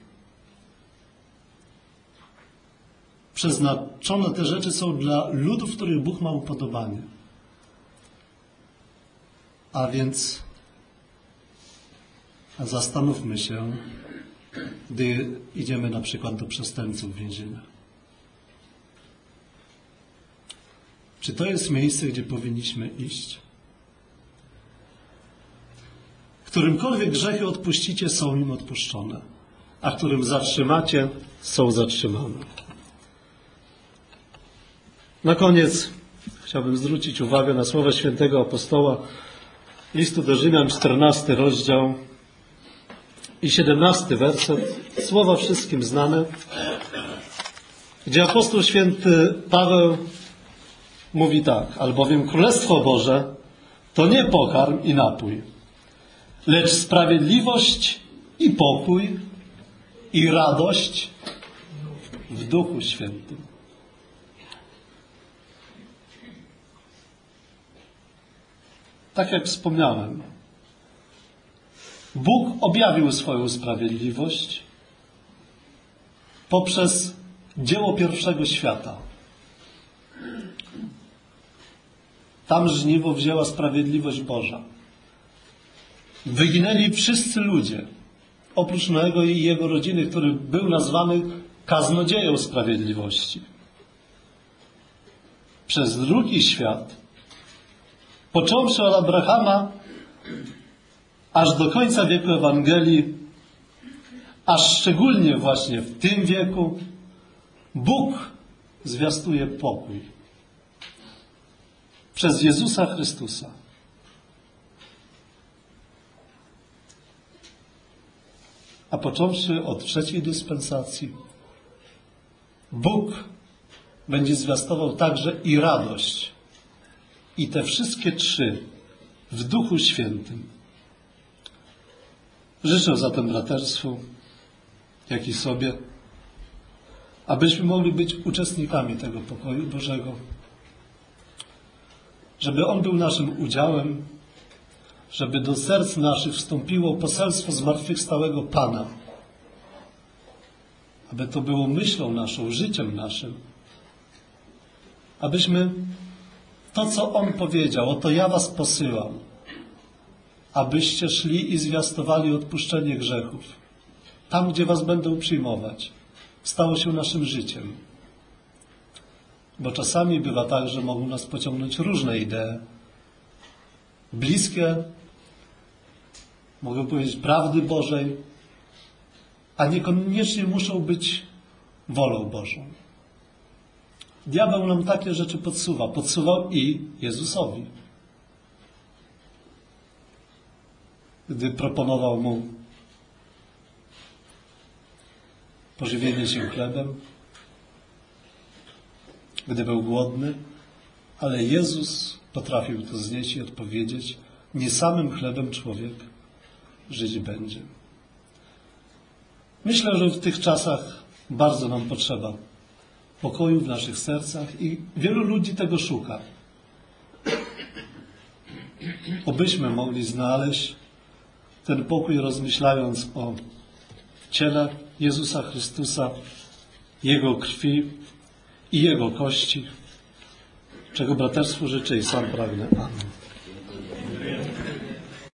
Przeznaczone te rzeczy są dla ludów, w których Bóg ma upodobanie. A więc zastanówmy się, gdy idziemy na przykład do przestępców w więzienia. Czy to jest miejsce, gdzie powinniśmy iść? Którymkolwiek grzechy odpuścicie, są im odpuszczone, a którym zatrzymacie, są zatrzymane. Na koniec chciałbym zwrócić uwagę na słowa świętego apostoła listu do Rzymian, 14 rozdział i 17 werset, słowa wszystkim znane, gdzie apostoł święty Paweł mówi tak: albowiem Królestwo Boże to nie pokarm i napój, lecz sprawiedliwość i pokój i radość w Duchu Świętym. Tak jak wspomniałem, Bóg objawił swoją sprawiedliwość poprzez dzieło pierwszego świata. Tam żniwo wzięła sprawiedliwość Boża. Wyginęli wszyscy ludzie, oprócz Noego i jego rodziny, który był nazwany kaznodzieją sprawiedliwości. Przez drugi świat, począwszy od Abrahama, aż do końca wieku Ewangelii, aż szczególnie właśnie w tym wieku, Bóg zwiastuje pokój. Przez Jezusa Chrystusa. A począwszy od trzeciej dyspensacji, Bóg będzie zwiastował także i radość. I te wszystkie trzy w Duchu Świętym. Życzę zatem braterstwu, jak i sobie, abyśmy mogli być uczestnikami tego pokoju Bożego, żeby on był naszym udziałem, żeby do serc naszych wstąpiło poselstwo zmartwychwstałego Pana, aby to było myślą naszą, życiem naszym, abyśmy to, co On powiedział, oto ja was posyłam, abyście szli i zwiastowali odpuszczenie grzechów, tam, gdzie was będą przyjmować, stało się naszym życiem. Bo czasami bywa tak, że mogą nas pociągnąć różne idee, bliskie, mogę powiedzieć, prawdy Bożej, a niekoniecznie muszą być wolą Bożą. Diabeł nam takie rzeczy podsuwa. Podsuwał i Jezusowi. Gdy proponował mu pożywienie się chlebem, gdy był głodny, ale Jezus potrafił to znieść i odpowiedzieć: nie samym chlebem człowiek żyć będzie. Myślę, że w tych czasach bardzo nam potrzeba pokoju w naszych sercach i wielu ludzi tego szuka. Obyśmy mogli znaleźć ten pokój, rozmyślając o ciele Jezusa Chrystusa, Jego krwi i Jego kości, czego braterstwu życzę i sam pragnę. Amen.